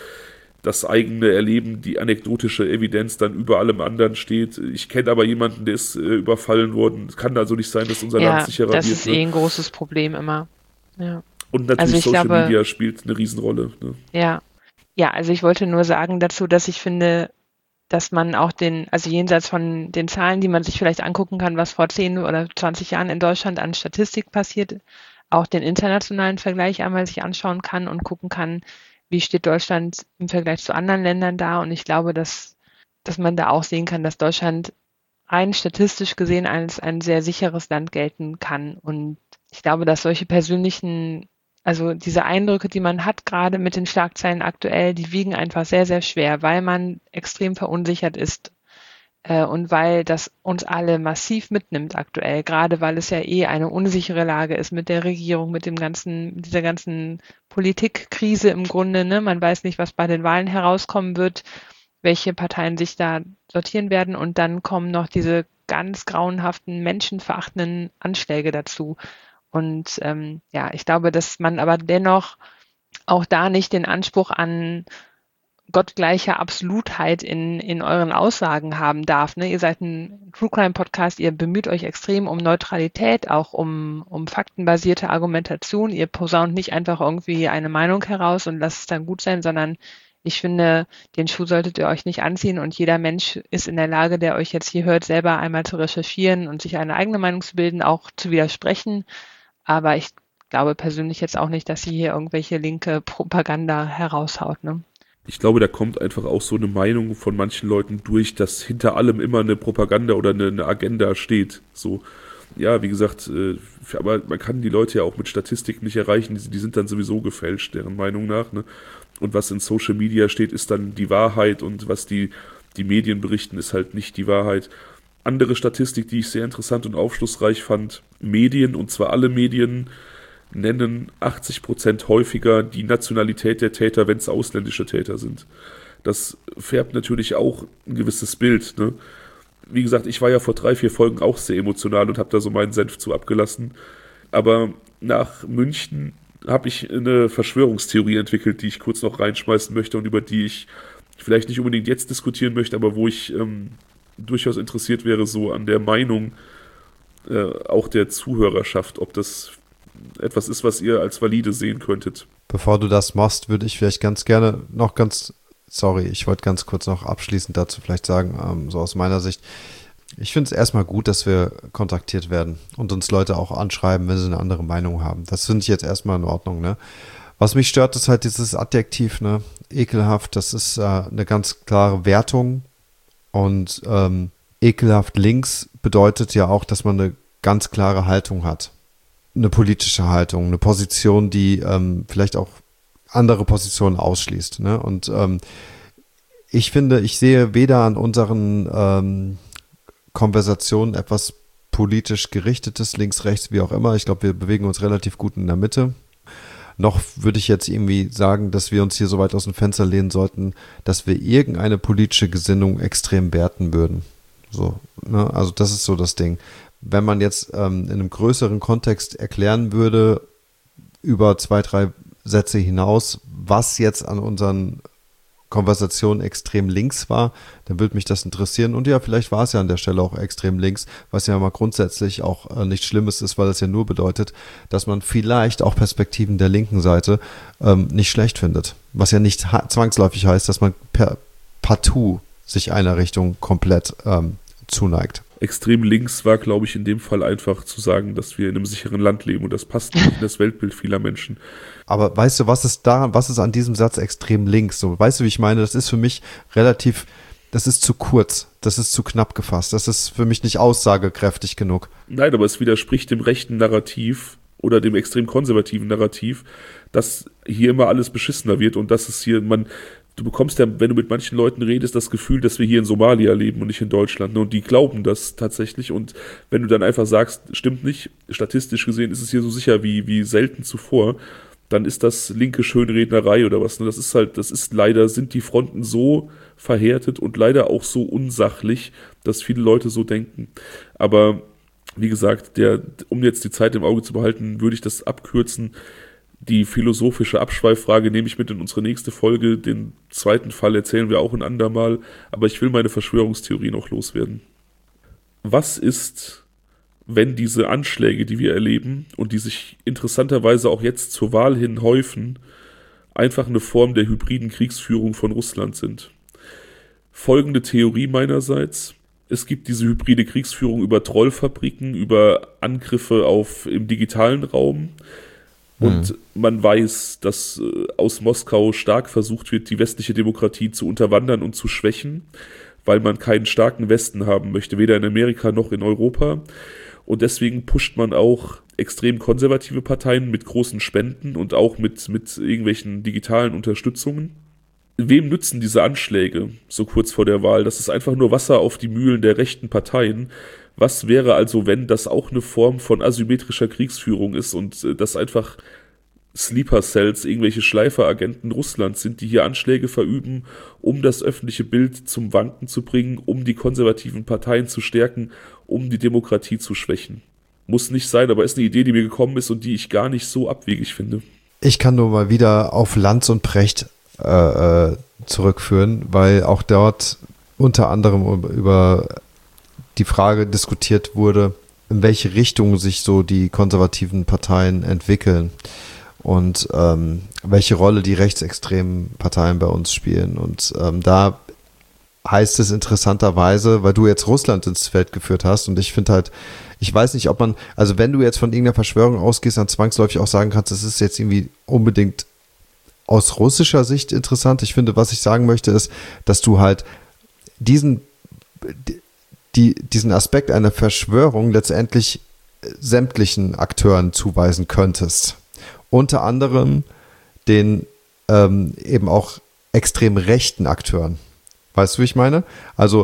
das eigene Erleben, die anekdotische Evidenz dann über allem anderen steht. Ich kenne aber jemanden, der ist überfallen worden. Es kann also nicht sein, dass unser Land sicherer wird. Ja, das ist ein großes Problem immer. Ja. Und natürlich Social Media spielt eine Riesenrolle. Ne? Ja, also ich wollte nur sagen dazu, dass ich finde, dass man auch jenseits von den Zahlen, die man sich vielleicht angucken kann, was vor 10 oder 20 Jahren in Deutschland an Statistik passiert, auch den internationalen Vergleich einmal sich anschauen kann und gucken kann, wie steht Deutschland im Vergleich zu anderen Ländern da. Und ich glaube, dass man da auch sehen kann, dass Deutschland rein statistisch gesehen als ein sehr sicheres Land gelten kann. Und ich glaube, dass solche persönlichen, also diese Eindrücke, die man hat, gerade mit den Schlagzeilen aktuell, die wiegen einfach sehr, sehr schwer, weil man extrem verunsichert ist und weil das uns alle massiv mitnimmt aktuell, gerade weil es ja eine unsichere Lage ist mit der Regierung, mit dieser ganzen Politikkrise im Grunde. Ne? Man weiß nicht, was bei den Wahlen herauskommen wird, welche Parteien sich da sortieren werden, und dann kommen noch diese ganz grauenhaften, menschenverachtenden Anschläge dazu. Und ich glaube, dass man aber dennoch auch da nicht den Anspruch an gottgleicher Absolutheit in euren Aussagen haben darf. Ne? Ihr seid ein True Crime Podcast, ihr bemüht euch extrem um Neutralität, auch um faktenbasierte Argumentation. Ihr posaunt nicht einfach irgendwie eine Meinung heraus und lasst es dann gut sein, sondern ich finde, den Schuh solltet ihr euch nicht anziehen und jeder Mensch ist in der Lage, der euch jetzt hier hört, selber einmal zu recherchieren und sich eine eigene Meinung zu bilden, auch zu widersprechen. Aber ich glaube persönlich jetzt auch nicht, dass sie hier irgendwelche linke Propaganda heraushaut. Ne? Ich glaube, da kommt einfach auch so eine Meinung von manchen Leuten durch, dass hinter allem immer eine Propaganda oder eine Agenda steht. So, ja, wie gesagt, aber man kann die Leute ja auch mit Statistiken nicht erreichen, die sind dann sowieso gefälscht, deren Meinung nach. Ne? Und was in Social Media steht, ist dann die Wahrheit und was die Medien berichten, ist halt nicht die Wahrheit. Andere Statistik, die ich sehr interessant und aufschlussreich fand, Medien, und zwar alle Medien, nennen 80% häufiger die Nationalität der Täter, wenn es ausländische Täter sind. Das färbt natürlich auch ein gewisses Bild. Ne? Wie gesagt, ich war ja vor 3-4 Folgen auch sehr emotional und habe da so meinen Senf zu abgelassen. Aber nach München habe ich eine Verschwörungstheorie entwickelt, die ich kurz noch reinschmeißen möchte und über die ich vielleicht nicht unbedingt jetzt diskutieren möchte, aber wo ich durchaus interessiert wäre, so an der Meinung auch der Zuhörerschaft, ob das etwas ist, was ihr als valide sehen könntet. Bevor du das machst, würde ich vielleicht ganz gerne noch ich wollte ganz kurz noch abschließend dazu vielleicht sagen, so aus meiner Sicht, ich finde es erstmal gut, dass wir kontaktiert werden und uns Leute auch anschreiben, wenn sie eine andere Meinung haben. Das finde ich jetzt erstmal in Ordnung, ne? Was mich stört, ist halt dieses Adjektiv, ne? Ekelhaft, das ist eine ganz klare Wertung und ekelhaft links bedeutet ja auch, dass man eine ganz klare Haltung hat. Eine politische Haltung, eine Position, die vielleicht auch andere Positionen ausschließt. Ne? Und ich finde, ich sehe weder an unseren Konversationen etwas politisch gerichtetes, links, rechts, wie auch immer. Ich glaube, wir bewegen uns relativ gut in der Mitte. Noch würde ich jetzt irgendwie sagen, dass wir uns hier so weit aus dem Fenster lehnen sollten, dass wir irgendeine politische Gesinnung extrem werten würden. So, ne? Also das ist so das Ding. Wenn man jetzt in einem größeren Kontext erklären würde, über 2-3 Sätze hinaus, was jetzt an unseren Konversationen extrem links war, dann würde mich das interessieren. Und ja, vielleicht war es ja an der Stelle auch extrem links, was ja mal grundsätzlich auch nichts Schlimmes ist, weil das ja nur bedeutet, dass man vielleicht auch Perspektiven der linken Seite nicht schlecht findet. Was ja nicht zwangsläufig heißt, dass man partout sich einer Richtung komplett zuneigt. Extrem links war, glaube ich, in dem Fall einfach zu sagen, dass wir in einem sicheren Land leben und das passt nicht in das Weltbild vieler Menschen. Aber weißt du, was ist an diesem Satz extrem links? So, weißt du, wie ich meine? Das ist für mich das ist zu kurz, das ist zu knapp gefasst, das ist für mich nicht aussagekräftig genug. Nein, aber es widerspricht dem rechten Narrativ oder dem extrem konservativen Narrativ, dass hier immer alles beschissener wird und dass es hier, du bekommst ja, wenn du mit manchen Leuten redest, das Gefühl, dass wir hier in Somalia leben und nicht in Deutschland. Und die glauben das tatsächlich. Und wenn du dann einfach sagst, stimmt nicht, statistisch gesehen ist es hier so sicher wie selten zuvor, dann ist das linke Schönrednerei oder was. Leider sind die Fronten so verhärtet und leider auch so unsachlich, dass viele Leute so denken. Aber wie gesagt, um jetzt die Zeit im Auge zu behalten, würde ich das abkürzen. Die philosophische Abschweiffrage nehme ich mit in unsere nächste Folge. Den zweiten Fall erzählen wir auch ein andermal. Aber ich will meine Verschwörungstheorie noch loswerden. Was ist, wenn diese Anschläge, die wir erleben und die sich interessanterweise auch jetzt zur Wahl hin häufen, einfach eine Form der hybriden Kriegsführung von Russland sind? Folgende Theorie meinerseits. Es gibt diese hybride Kriegsführung über Trollfabriken, über Angriffe im digitalen Raum. Und man weiß, dass aus Moskau stark versucht wird, die westliche Demokratie zu unterwandern und zu schwächen, weil man keinen starken Westen haben möchte, weder in Amerika noch in Europa. Und deswegen pusht man auch extrem konservative Parteien mit großen Spenden und auch mit irgendwelchen digitalen Unterstützungen. Wem nützen diese Anschläge so kurz vor der Wahl? Das ist einfach nur Wasser auf die Mühlen der rechten Parteien. Was wäre also, wenn das auch eine Form von asymmetrischer Kriegsführung ist und das einfach Sleeper Cells, irgendwelche Schleiferagenten Russlands sind, die hier Anschläge verüben, um das öffentliche Bild zum Wanken zu bringen, um die konservativen Parteien zu stärken, um die Demokratie zu schwächen? Muss nicht sein, aber ist eine Idee, die mir gekommen ist und die ich gar nicht so abwegig finde. Ich kann nur mal wieder auf Lanz und Precht zurückführen, weil auch dort unter anderem über die Frage diskutiert wurde, in welche Richtung sich so die konservativen Parteien entwickeln und welche Rolle die rechtsextremen Parteien bei uns spielen. Und da heißt es interessanterweise, weil du jetzt Russland ins Feld geführt hast und ich finde halt, ich weiß nicht, ob man, also wenn du jetzt von irgendeiner Verschwörung ausgehst, dann zwangsläufig auch sagen kannst, das ist jetzt irgendwie unbedingt aus russischer Sicht interessant. Ich finde, was ich sagen möchte, ist, dass du halt diesen Aspekt einer Verschwörung letztendlich sämtlichen Akteuren zuweisen könntest. Unter anderem den eben auch extrem rechten Akteuren. Weißt du, wie ich meine? Also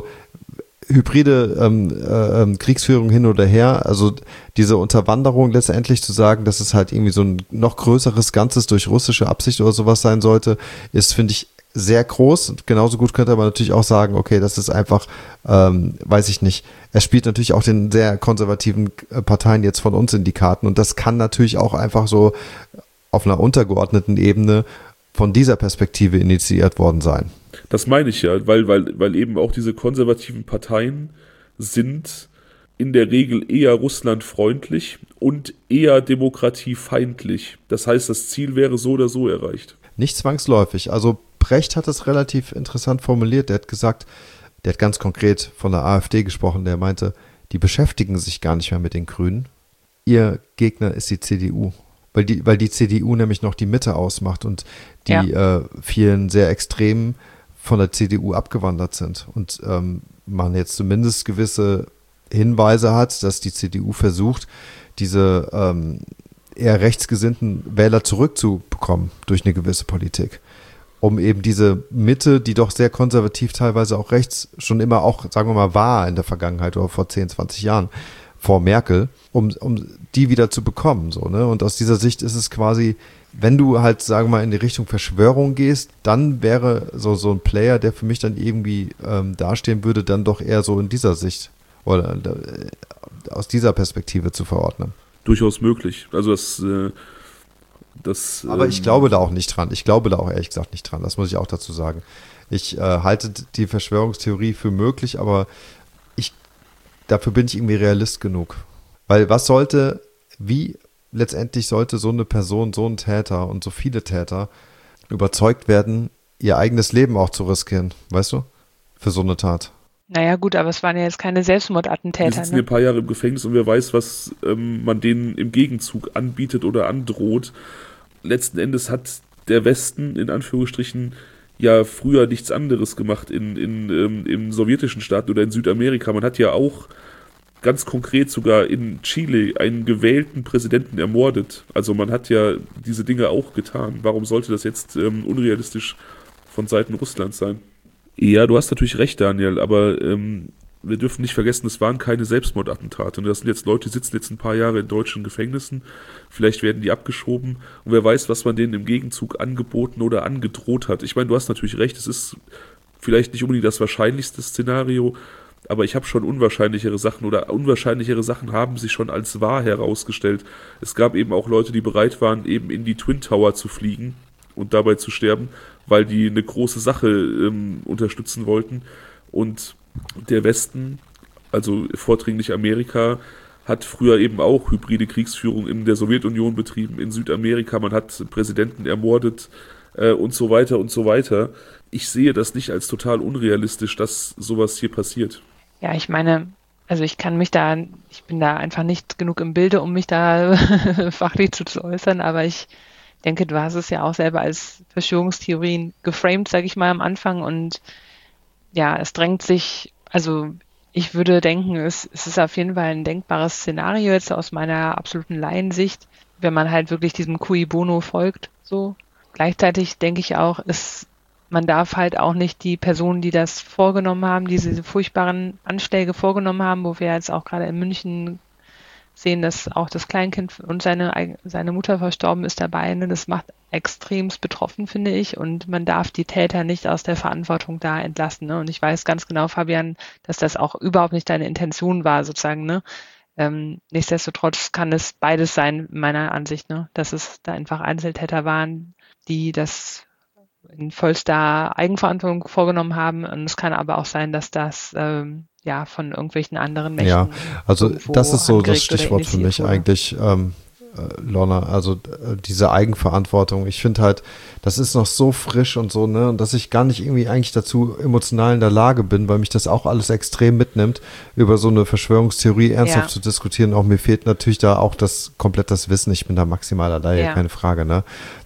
hybride Kriegsführung hin oder her, also diese Unterwanderung letztendlich zu sagen, dass es halt irgendwie so ein noch größeres Ganzes durch russische Absicht oder sowas sein sollte, ist, finde ich, sehr groß. Und genauso gut könnte man natürlich auch sagen, okay, das ist einfach, weiß ich nicht, er spielt natürlich auch den sehr konservativen Parteien jetzt von uns in die Karten und das kann natürlich auch einfach so auf einer untergeordneten Ebene von dieser Perspektive initiiert worden sein. Das meine ich ja, weil eben auch diese konservativen Parteien sind in der Regel eher russlandfreundlich und eher demokratiefeindlich. Das heißt, das Ziel wäre so oder so erreicht. Nicht zwangsläufig. Also Precht hat es relativ interessant formuliert. Der hat gesagt, der hat ganz konkret von der AfD gesprochen, der meinte, die beschäftigen sich gar nicht mehr mit den Grünen. Ihr Gegner ist die CDU. Weil die CDU nämlich noch die Mitte ausmacht und die vielen sehr Extremen von der CDU abgewandert sind. Und man jetzt zumindest gewisse Hinweise hat, dass die CDU versucht, diese eher rechtsgesinnten Wähler zurückzubekommen durch eine gewisse Politik. Um eben diese Mitte, die doch sehr konservativ teilweise auch rechts schon immer auch, sagen wir mal, war in der Vergangenheit oder vor 10, 20 Jahren, vor Merkel, um die wieder zu bekommen. So, ne? Und aus dieser Sicht ist es quasi, wenn du halt, sagen wir mal, in die Richtung Verschwörung gehst, dann wäre so ein Player, der für mich dann irgendwie dastehen würde, dann doch eher so in dieser Sicht oder aus dieser Perspektive zu verordnen. Durchaus möglich. Also aber ich glaube da auch nicht dran. Ich glaube da auch ehrlich gesagt nicht dran. Das muss ich auch dazu sagen. Ich halte die Verschwörungstheorie für möglich, aber dafür bin ich irgendwie Realist genug. Weil wie letztendlich sollte so eine Person, so ein Täter und so viele Täter überzeugt werden, ihr eigenes Leben auch zu riskieren, weißt du? Für so eine Tat. Naja gut, aber es waren ja jetzt keine Selbstmordattentäter. Die sitzen hier ein paar Jahre im Gefängnis und wer weiß, was man denen im Gegenzug anbietet oder androht. Letzten Endes hat der Westen, in Anführungsstrichen, ja früher nichts anderes gemacht im sowjetischen Staaten oder in Südamerika. Man hat ja auch ganz konkret sogar in Chile einen gewählten Präsidenten ermordet. Also man hat ja diese Dinge auch getan. Warum sollte das jetzt unrealistisch von Seiten Russlands sein? Ja, du hast natürlich recht, Daniel, aber wir dürfen nicht vergessen, es waren keine Selbstmordattentate. Und das sind jetzt Leute, die sitzen jetzt ein paar Jahre in deutschen Gefängnissen. Vielleicht werden die abgeschoben. Und wer weiß, was man denen im Gegenzug angeboten oder angedroht hat. Ich meine, du hast natürlich recht, es ist vielleicht nicht unbedingt das wahrscheinlichste Szenario, aber ich habe schon unwahrscheinlichere Sachen haben sich schon als wahr herausgestellt. Es gab eben auch Leute, die bereit waren, eben in die Twin Tower zu fliegen und dabei zu sterben, weil die eine große Sache unterstützen wollten. Und der Westen, also vordringlich Amerika, hat früher eben auch hybride Kriegsführung in der Sowjetunion betrieben, in Südamerika, man hat Präsidenten ermordet und so weiter und so weiter. Ich sehe das nicht als total unrealistisch, dass sowas hier passiert. Ja, ich meine, also ich bin da einfach nicht genug im Bilde, um mich da fachlich zu äußern, aber ich denke, du hast es ja auch selber als Verschwörungstheorien geframed, sage ich mal, am Anfang und ja, es drängt sich, also ich würde denken, es ist auf jeden Fall ein denkbares Szenario jetzt aus meiner absoluten Laiensicht, wenn man halt wirklich diesem Cui Bono folgt, so. Gleichzeitig denke ich auch, man darf halt auch nicht die Personen, die das vorgenommen haben, diese furchtbaren Anschläge vorgenommen haben, wo wir jetzt auch gerade in München sehen, dass auch das Kleinkind und seine Mutter verstorben ist dabei. Ne? Das macht extremst betroffen, finde ich. Und man darf die Täter nicht aus der Verantwortung da entlassen. Ne? Und ich weiß ganz genau, Fabian, dass das auch überhaupt nicht deine Intention war, sozusagen, ne? Nichtsdestotrotz kann es beides sein, meiner Ansicht, ne? Dass es da einfach Einzeltäter waren, die das in vollster Eigenverantwortung vorgenommen haben. Und es kann aber auch sein, dass das von irgendwelchen anderen Mächten. Ja, also das ist so das angeregt oder Stichwort für mich initiiert wurde. eigentlich, Lorna, also diese Eigenverantwortung. Ich finde halt, das ist noch so frisch und so, ne, und dass ich gar nicht irgendwie eigentlich dazu emotional in der Lage bin, weil mich das auch alles extrem mitnimmt, über so eine Verschwörungstheorie ernsthaft zu diskutieren. Auch mir fehlt natürlich da auch komplett das Wissen. Ich bin da maximal Laie, keine Frage, ne.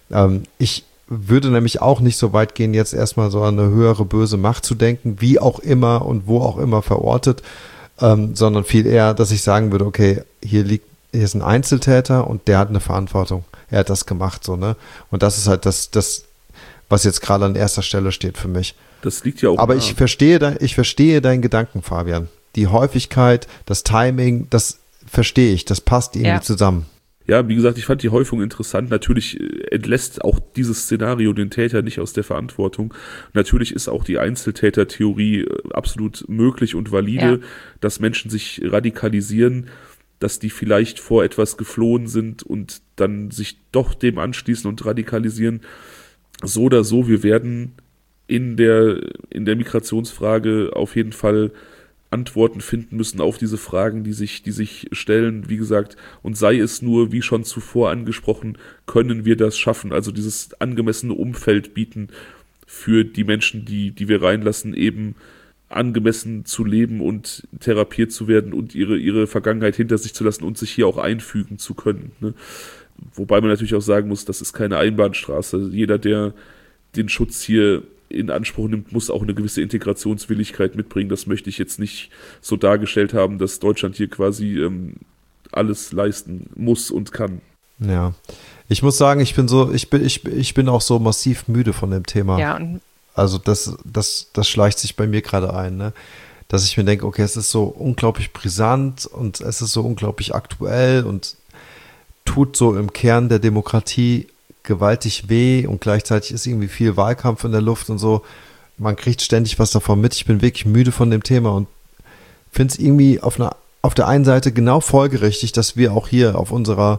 Ich würde nämlich auch nicht so weit gehen, jetzt erstmal so an eine höhere böse Macht zu denken, wie auch immer und wo auch immer verortet, sondern viel eher, dass ich sagen würde, okay, hier ist ein Einzeltäter und der hat eine Verantwortung. Er hat das gemacht, so, ne? Und das ist halt das, was jetzt gerade an erster Stelle steht für mich. Das liegt ja auch. Aber ich verstehe deinen Gedanken, Fabian. Die Häufigkeit, das Timing, das verstehe ich, das passt irgendwie zusammen. Ja, wie gesagt, ich fand die Häufung interessant. Natürlich entlässt auch dieses Szenario den Täter nicht aus der Verantwortung. Natürlich ist auch die Einzeltäter-Theorie absolut möglich und valide, dass Menschen sich radikalisieren, dass die vielleicht vor etwas geflohen sind und dann sich doch dem anschließen und radikalisieren. So oder so, wir werden in der Migrationsfrage auf jeden Fall Antworten finden müssen auf diese Fragen, die sich stellen, wie gesagt, und sei es nur, wie schon zuvor angesprochen, können wir das schaffen, also dieses angemessene Umfeld bieten für die Menschen, die wir reinlassen, eben angemessen zu leben und therapiert zu werden und ihre Vergangenheit hinter sich zu lassen und sich hier auch einfügen zu können, ne? Wobei man natürlich auch sagen muss, das ist keine Einbahnstraße. Jeder, der den Schutz hier in Anspruch nimmt, muss auch eine gewisse Integrationswilligkeit mitbringen. Das möchte ich jetzt nicht so dargestellt haben, dass Deutschland hier quasi alles leisten muss und kann. Ja, ich muss sagen, ich bin auch so massiv müde von dem Thema. Ja, und also das schleicht sich bei mir gerade ein, ne? Dass ich mir denke, okay, es ist so unglaublich brisant und es ist so unglaublich aktuell und tut so im Kern der Demokratie gewaltig weh und gleichzeitig ist irgendwie viel Wahlkampf in der Luft und so. Man kriegt ständig was davon mit. Ich bin wirklich müde von dem Thema und finde es irgendwie auf der einen Seite genau folgerichtig, dass wir auch hier auf unserem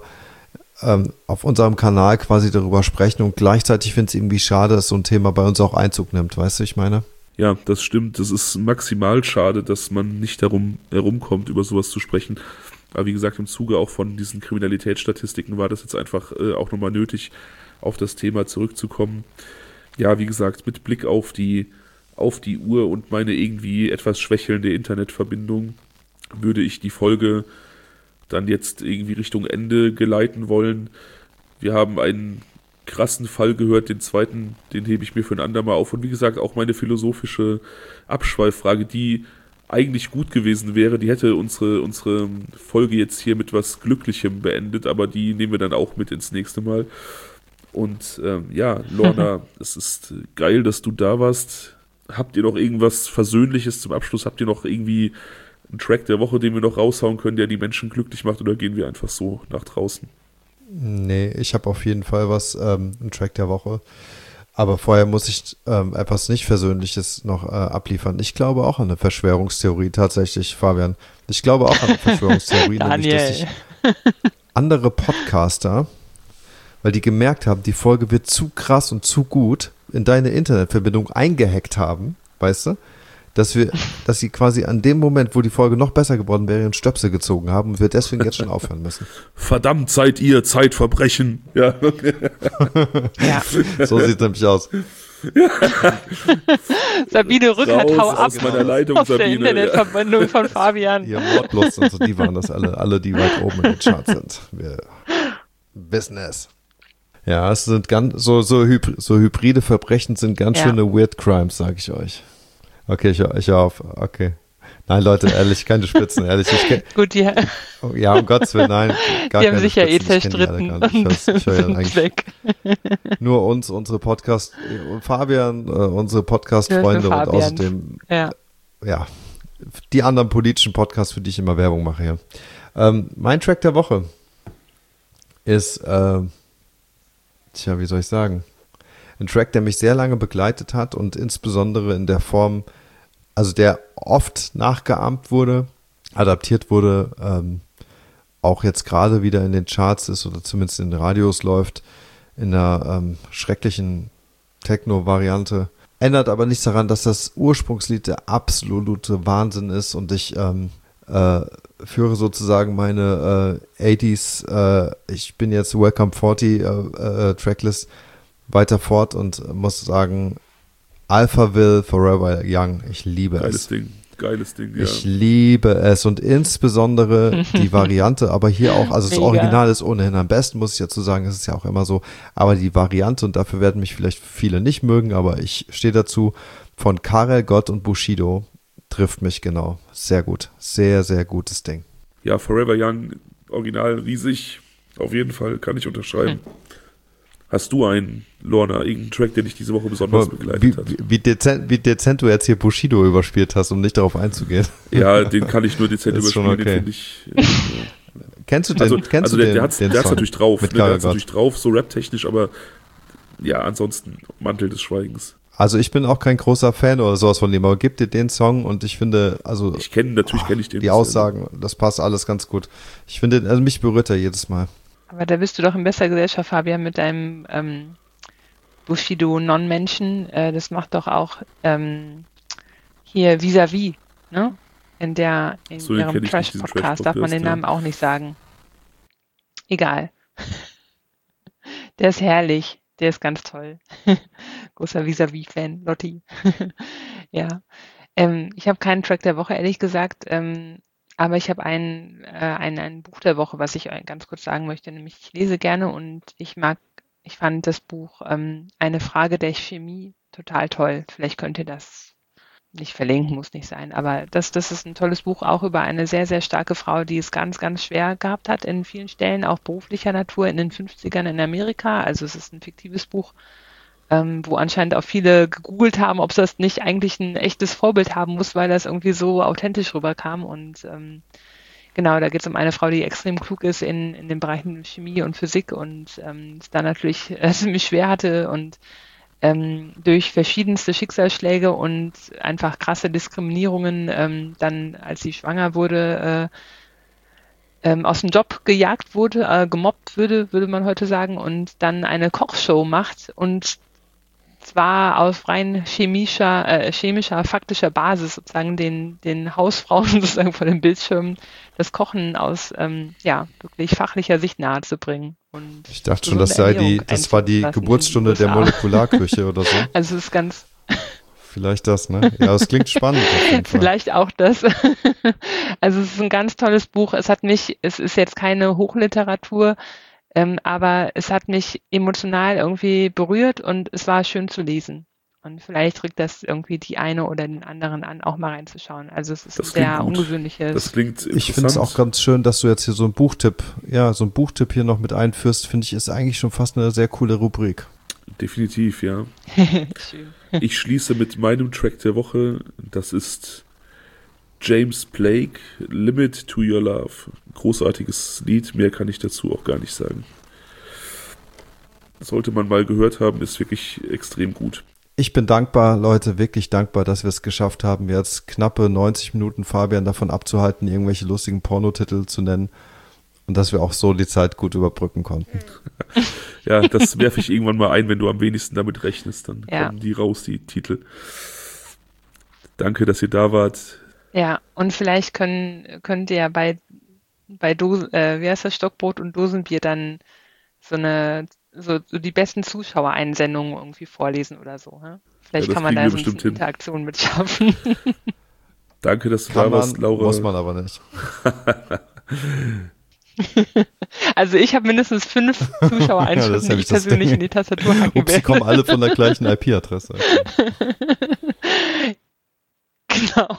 Kanal quasi darüber sprechen und gleichzeitig finde ich es irgendwie schade, dass so ein Thema bei uns auch Einzug nimmt. Weißt du, ich meine? Ja, das stimmt. Das ist maximal schade, dass man nicht darum herumkommt, über sowas zu sprechen. Aber wie gesagt, im Zuge auch von diesen Kriminalitätsstatistiken war das jetzt einfach auch nochmal nötig, auf das Thema zurückzukommen. Ja, wie gesagt, mit Blick auf die Uhr und meine irgendwie etwas schwächelnde Internetverbindung würde ich die Folge dann jetzt irgendwie Richtung Ende geleiten wollen. Wir haben einen krassen Fall gehört, den zweiten, den hebe ich mir für ein andermal auf. Und wie gesagt, auch meine philosophische Abschweiffrage, die eigentlich gut gewesen wäre, die hätte unsere Folge jetzt hier mit was Glücklichem beendet, aber die nehmen wir dann auch mit ins nächste Mal. Und Lorna, es ist geil, dass du da warst. Habt ihr noch irgendwas Versöhnliches zum Abschluss? Habt ihr noch irgendwie einen Track der Woche, den wir noch raushauen können, der die Menschen glücklich macht, oder gehen wir einfach so nach draußen? Nee, ich habe auf jeden Fall einen Track der Woche. Aber vorher muss ich etwas nicht Versöhnliches noch abliefern. Ich glaube auch an eine Verschwörungstheorie, tatsächlich, Fabian. Ich glaube auch an eine Verschwörungstheorie, nämlich, dass sich andere Podcaster, weil die gemerkt haben, die Folge wird zu krass und zu gut, in deine Internetverbindung eingehackt haben, weißt du? Dass sie quasi an dem Moment, wo die Folge noch besser geworden wäre, einen Stöpsel gezogen haben und wir deswegen jetzt schon aufhören müssen. Verdammt, seid ihr Zeitverbrechen. Ja. Ja. So sieht es nämlich aus. Sabine Rückert, hau ab aus meiner Leitung, auf Sabine. der Internetverbindung von Fabian. Ihr Mordlust und so, die waren das alle, die weit oben in den Charts sind. Wir wissen es. Ja, es sind so hybride Verbrechen sind ganz schöne Weird Crimes, sag ich euch. Okay, ich hör auf. Okay. Nein, Leute, ehrlich, keine Spitzen, ehrlich. Gut, ja. Ja, um Gottes Willen, nein. Die haben sich ja zerstritten Ich höre ja eigentlich weg. nur unsere Podcast, Fabian, unsere Podcast-Freunde und außerdem, die anderen politischen Podcasts, für die ich immer Werbung mache hier. Mein Track der Woche ist, wie soll ich sagen? Ein Track, der mich sehr lange begleitet hat und insbesondere in der Form, also der oft nachgeahmt wurde, adaptiert wurde, auch jetzt gerade wieder in den Charts ist oder zumindest in den Radios läuft, in einer schrecklichen Techno-Variante. Ändert aber nichts daran, dass das Ursprungslied der absolute Wahnsinn ist und ich führe sozusagen meine 80s, ich bin jetzt Welcome 40 Tracklist weiter fort und muss sagen, Alphaville Forever Young, ich liebe es. Geiles Ding, ja. Ich liebe es und insbesondere die Variante, aber hier auch, also das Original ist ohnehin am besten, muss ich dazu sagen, es ist ja auch immer so, aber die Variante, und dafür werden mich vielleicht viele nicht mögen, aber ich stehe dazu, von Karel Gott und Bushido, trifft mich genau. Sehr gut. Sehr, sehr gutes Ding. Ja, Forever Young, original riesig, auf jeden Fall, kann ich unterschreiben. Hast du einen, Lorna, irgendeinen Track, der dich diese Woche besonders begleitet hat? Wie dezent du jetzt hier Bushido überspielt hast, um nicht darauf einzugehen. Ja, den kann ich nur dezent überspielen, okay. Den finde ich... Kennst du den? Der hat's natürlich drauf, mit der hat's natürlich drauf, so raptechnisch, aber ja, ansonsten Mantel des Schweigens. Also ich bin auch kein großer Fan oder sowas von dem, aber gib dir den Song und ich finde, also... Natürlich kenne ich den. Die Aussagen, das passt alles ganz gut. Ich finde, also mich berührt er jedes Mal. Aber da bist du doch in besser Gesellschaft, Fabian, mit deinem Bushido Non-Menschen. Das macht doch auch hier Vis-a-vis, ne? In ihrem Trash-Podcast darf man den Namen auch nicht sagen. Egal. Der ist herrlich. Der ist ganz toll. Großer Vis-a-vis-Fan, Lotti. Ja. Ich habe keinen Track der Woche, ehrlich gesagt. Aber ich habe ein Buch der Woche, was ich ganz kurz sagen möchte. Nämlich, ich lese gerne und ich fand das Buch Eine Frage der Chemie total toll. Vielleicht könnt ihr das nicht verlinken, muss nicht sein. Aber das ist ein tolles Buch auch über eine sehr, sehr starke Frau, die es ganz, ganz schwer gehabt hat in vielen Stellen, auch beruflicher Natur in den 50ern in Amerika. Also es ist ein fiktives Buch, wo anscheinend auch viele gegoogelt haben, ob das nicht eigentlich ein echtes Vorbild haben muss, weil das irgendwie so authentisch rüberkam. Und genau, da geht es um eine Frau, die extrem klug ist in den Bereichen Chemie und Physik und es da natürlich ziemlich schwer hatte und durch verschiedenste Schicksalsschläge und einfach krasse Diskriminierungen dann, als sie schwanger wurde, aus dem Job gejagt wurde, gemobbt würde man heute sagen, und dann eine Kochshow macht und zwar auf rein chemischer, faktischer Basis sozusagen den Hausfrauen sozusagen vor den Bildschirmen das Kochen aus wirklich fachlicher Sicht nahezubringen. Und ich dachte schon, das war die Geburtsstunde der Molekularküche oder so. Also es ist ganz... Vielleicht das, ne? Ja, es klingt spannend auf jeden Fall. Vielleicht auch das. Also es ist ein ganz tolles Buch. Es ist jetzt keine Hochliteratur, aber es hat mich emotional irgendwie berührt und es war schön zu lesen. Und vielleicht regt das irgendwie die eine oder den anderen an, auch mal reinzuschauen. Also es ist ein sehr ungewöhnliches. Das klingt interessant. Ich finde es auch ganz schön, dass du jetzt hier so einen Buchtipp hier noch mit einführst, finde ich, ist eigentlich schon fast eine sehr coole Rubrik. Definitiv, ja. Schön. Ich schließe mit meinem Track der Woche. Das ist James Blake, Limit to Your Love. Großartiges Lied, mehr kann ich dazu auch gar nicht sagen. Sollte man mal gehört haben, ist wirklich extrem gut. Ich bin dankbar, Leute, wirklich dankbar, dass wir es geschafft haben, jetzt knappe 90 Minuten Fabian davon abzuhalten, irgendwelche lustigen Pornotitel zu nennen und dass wir auch so die Zeit gut überbrücken konnten. Ja, das werfe ich irgendwann mal ein, wenn du am wenigsten damit rechnest, dann kommen die raus, die Titel. Danke, dass ihr da wart. Ja, und vielleicht könnt ihr ja bei wie heißt das, Stockbrot und Dosenbier dann so die besten Zuschauereinsendungen irgendwie vorlesen oder so. Ne? Vielleicht kann man da so ein bisschen Interaktion mit schaffen. Danke, dass du da warst, Laura. Muss man aber nicht. Also ich habe mindestens 5 Zuschauereinschriften, die ich persönlich in die Tastatur hacken werde. Sie kommen alle von der gleichen IP-Adresse. Genau.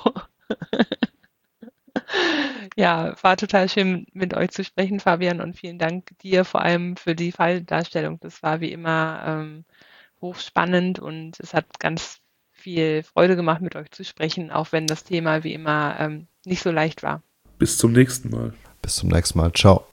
Ja, war total schön, mit euch zu sprechen, Fabian, und vielen Dank dir vor allem für die Falldarstellung. Das war wie immer hochspannend und es hat ganz viel Freude gemacht, mit euch zu sprechen, auch wenn das Thema wie immer nicht so leicht war. Bis zum nächsten Mal. Bis zum nächsten Mal. Ciao.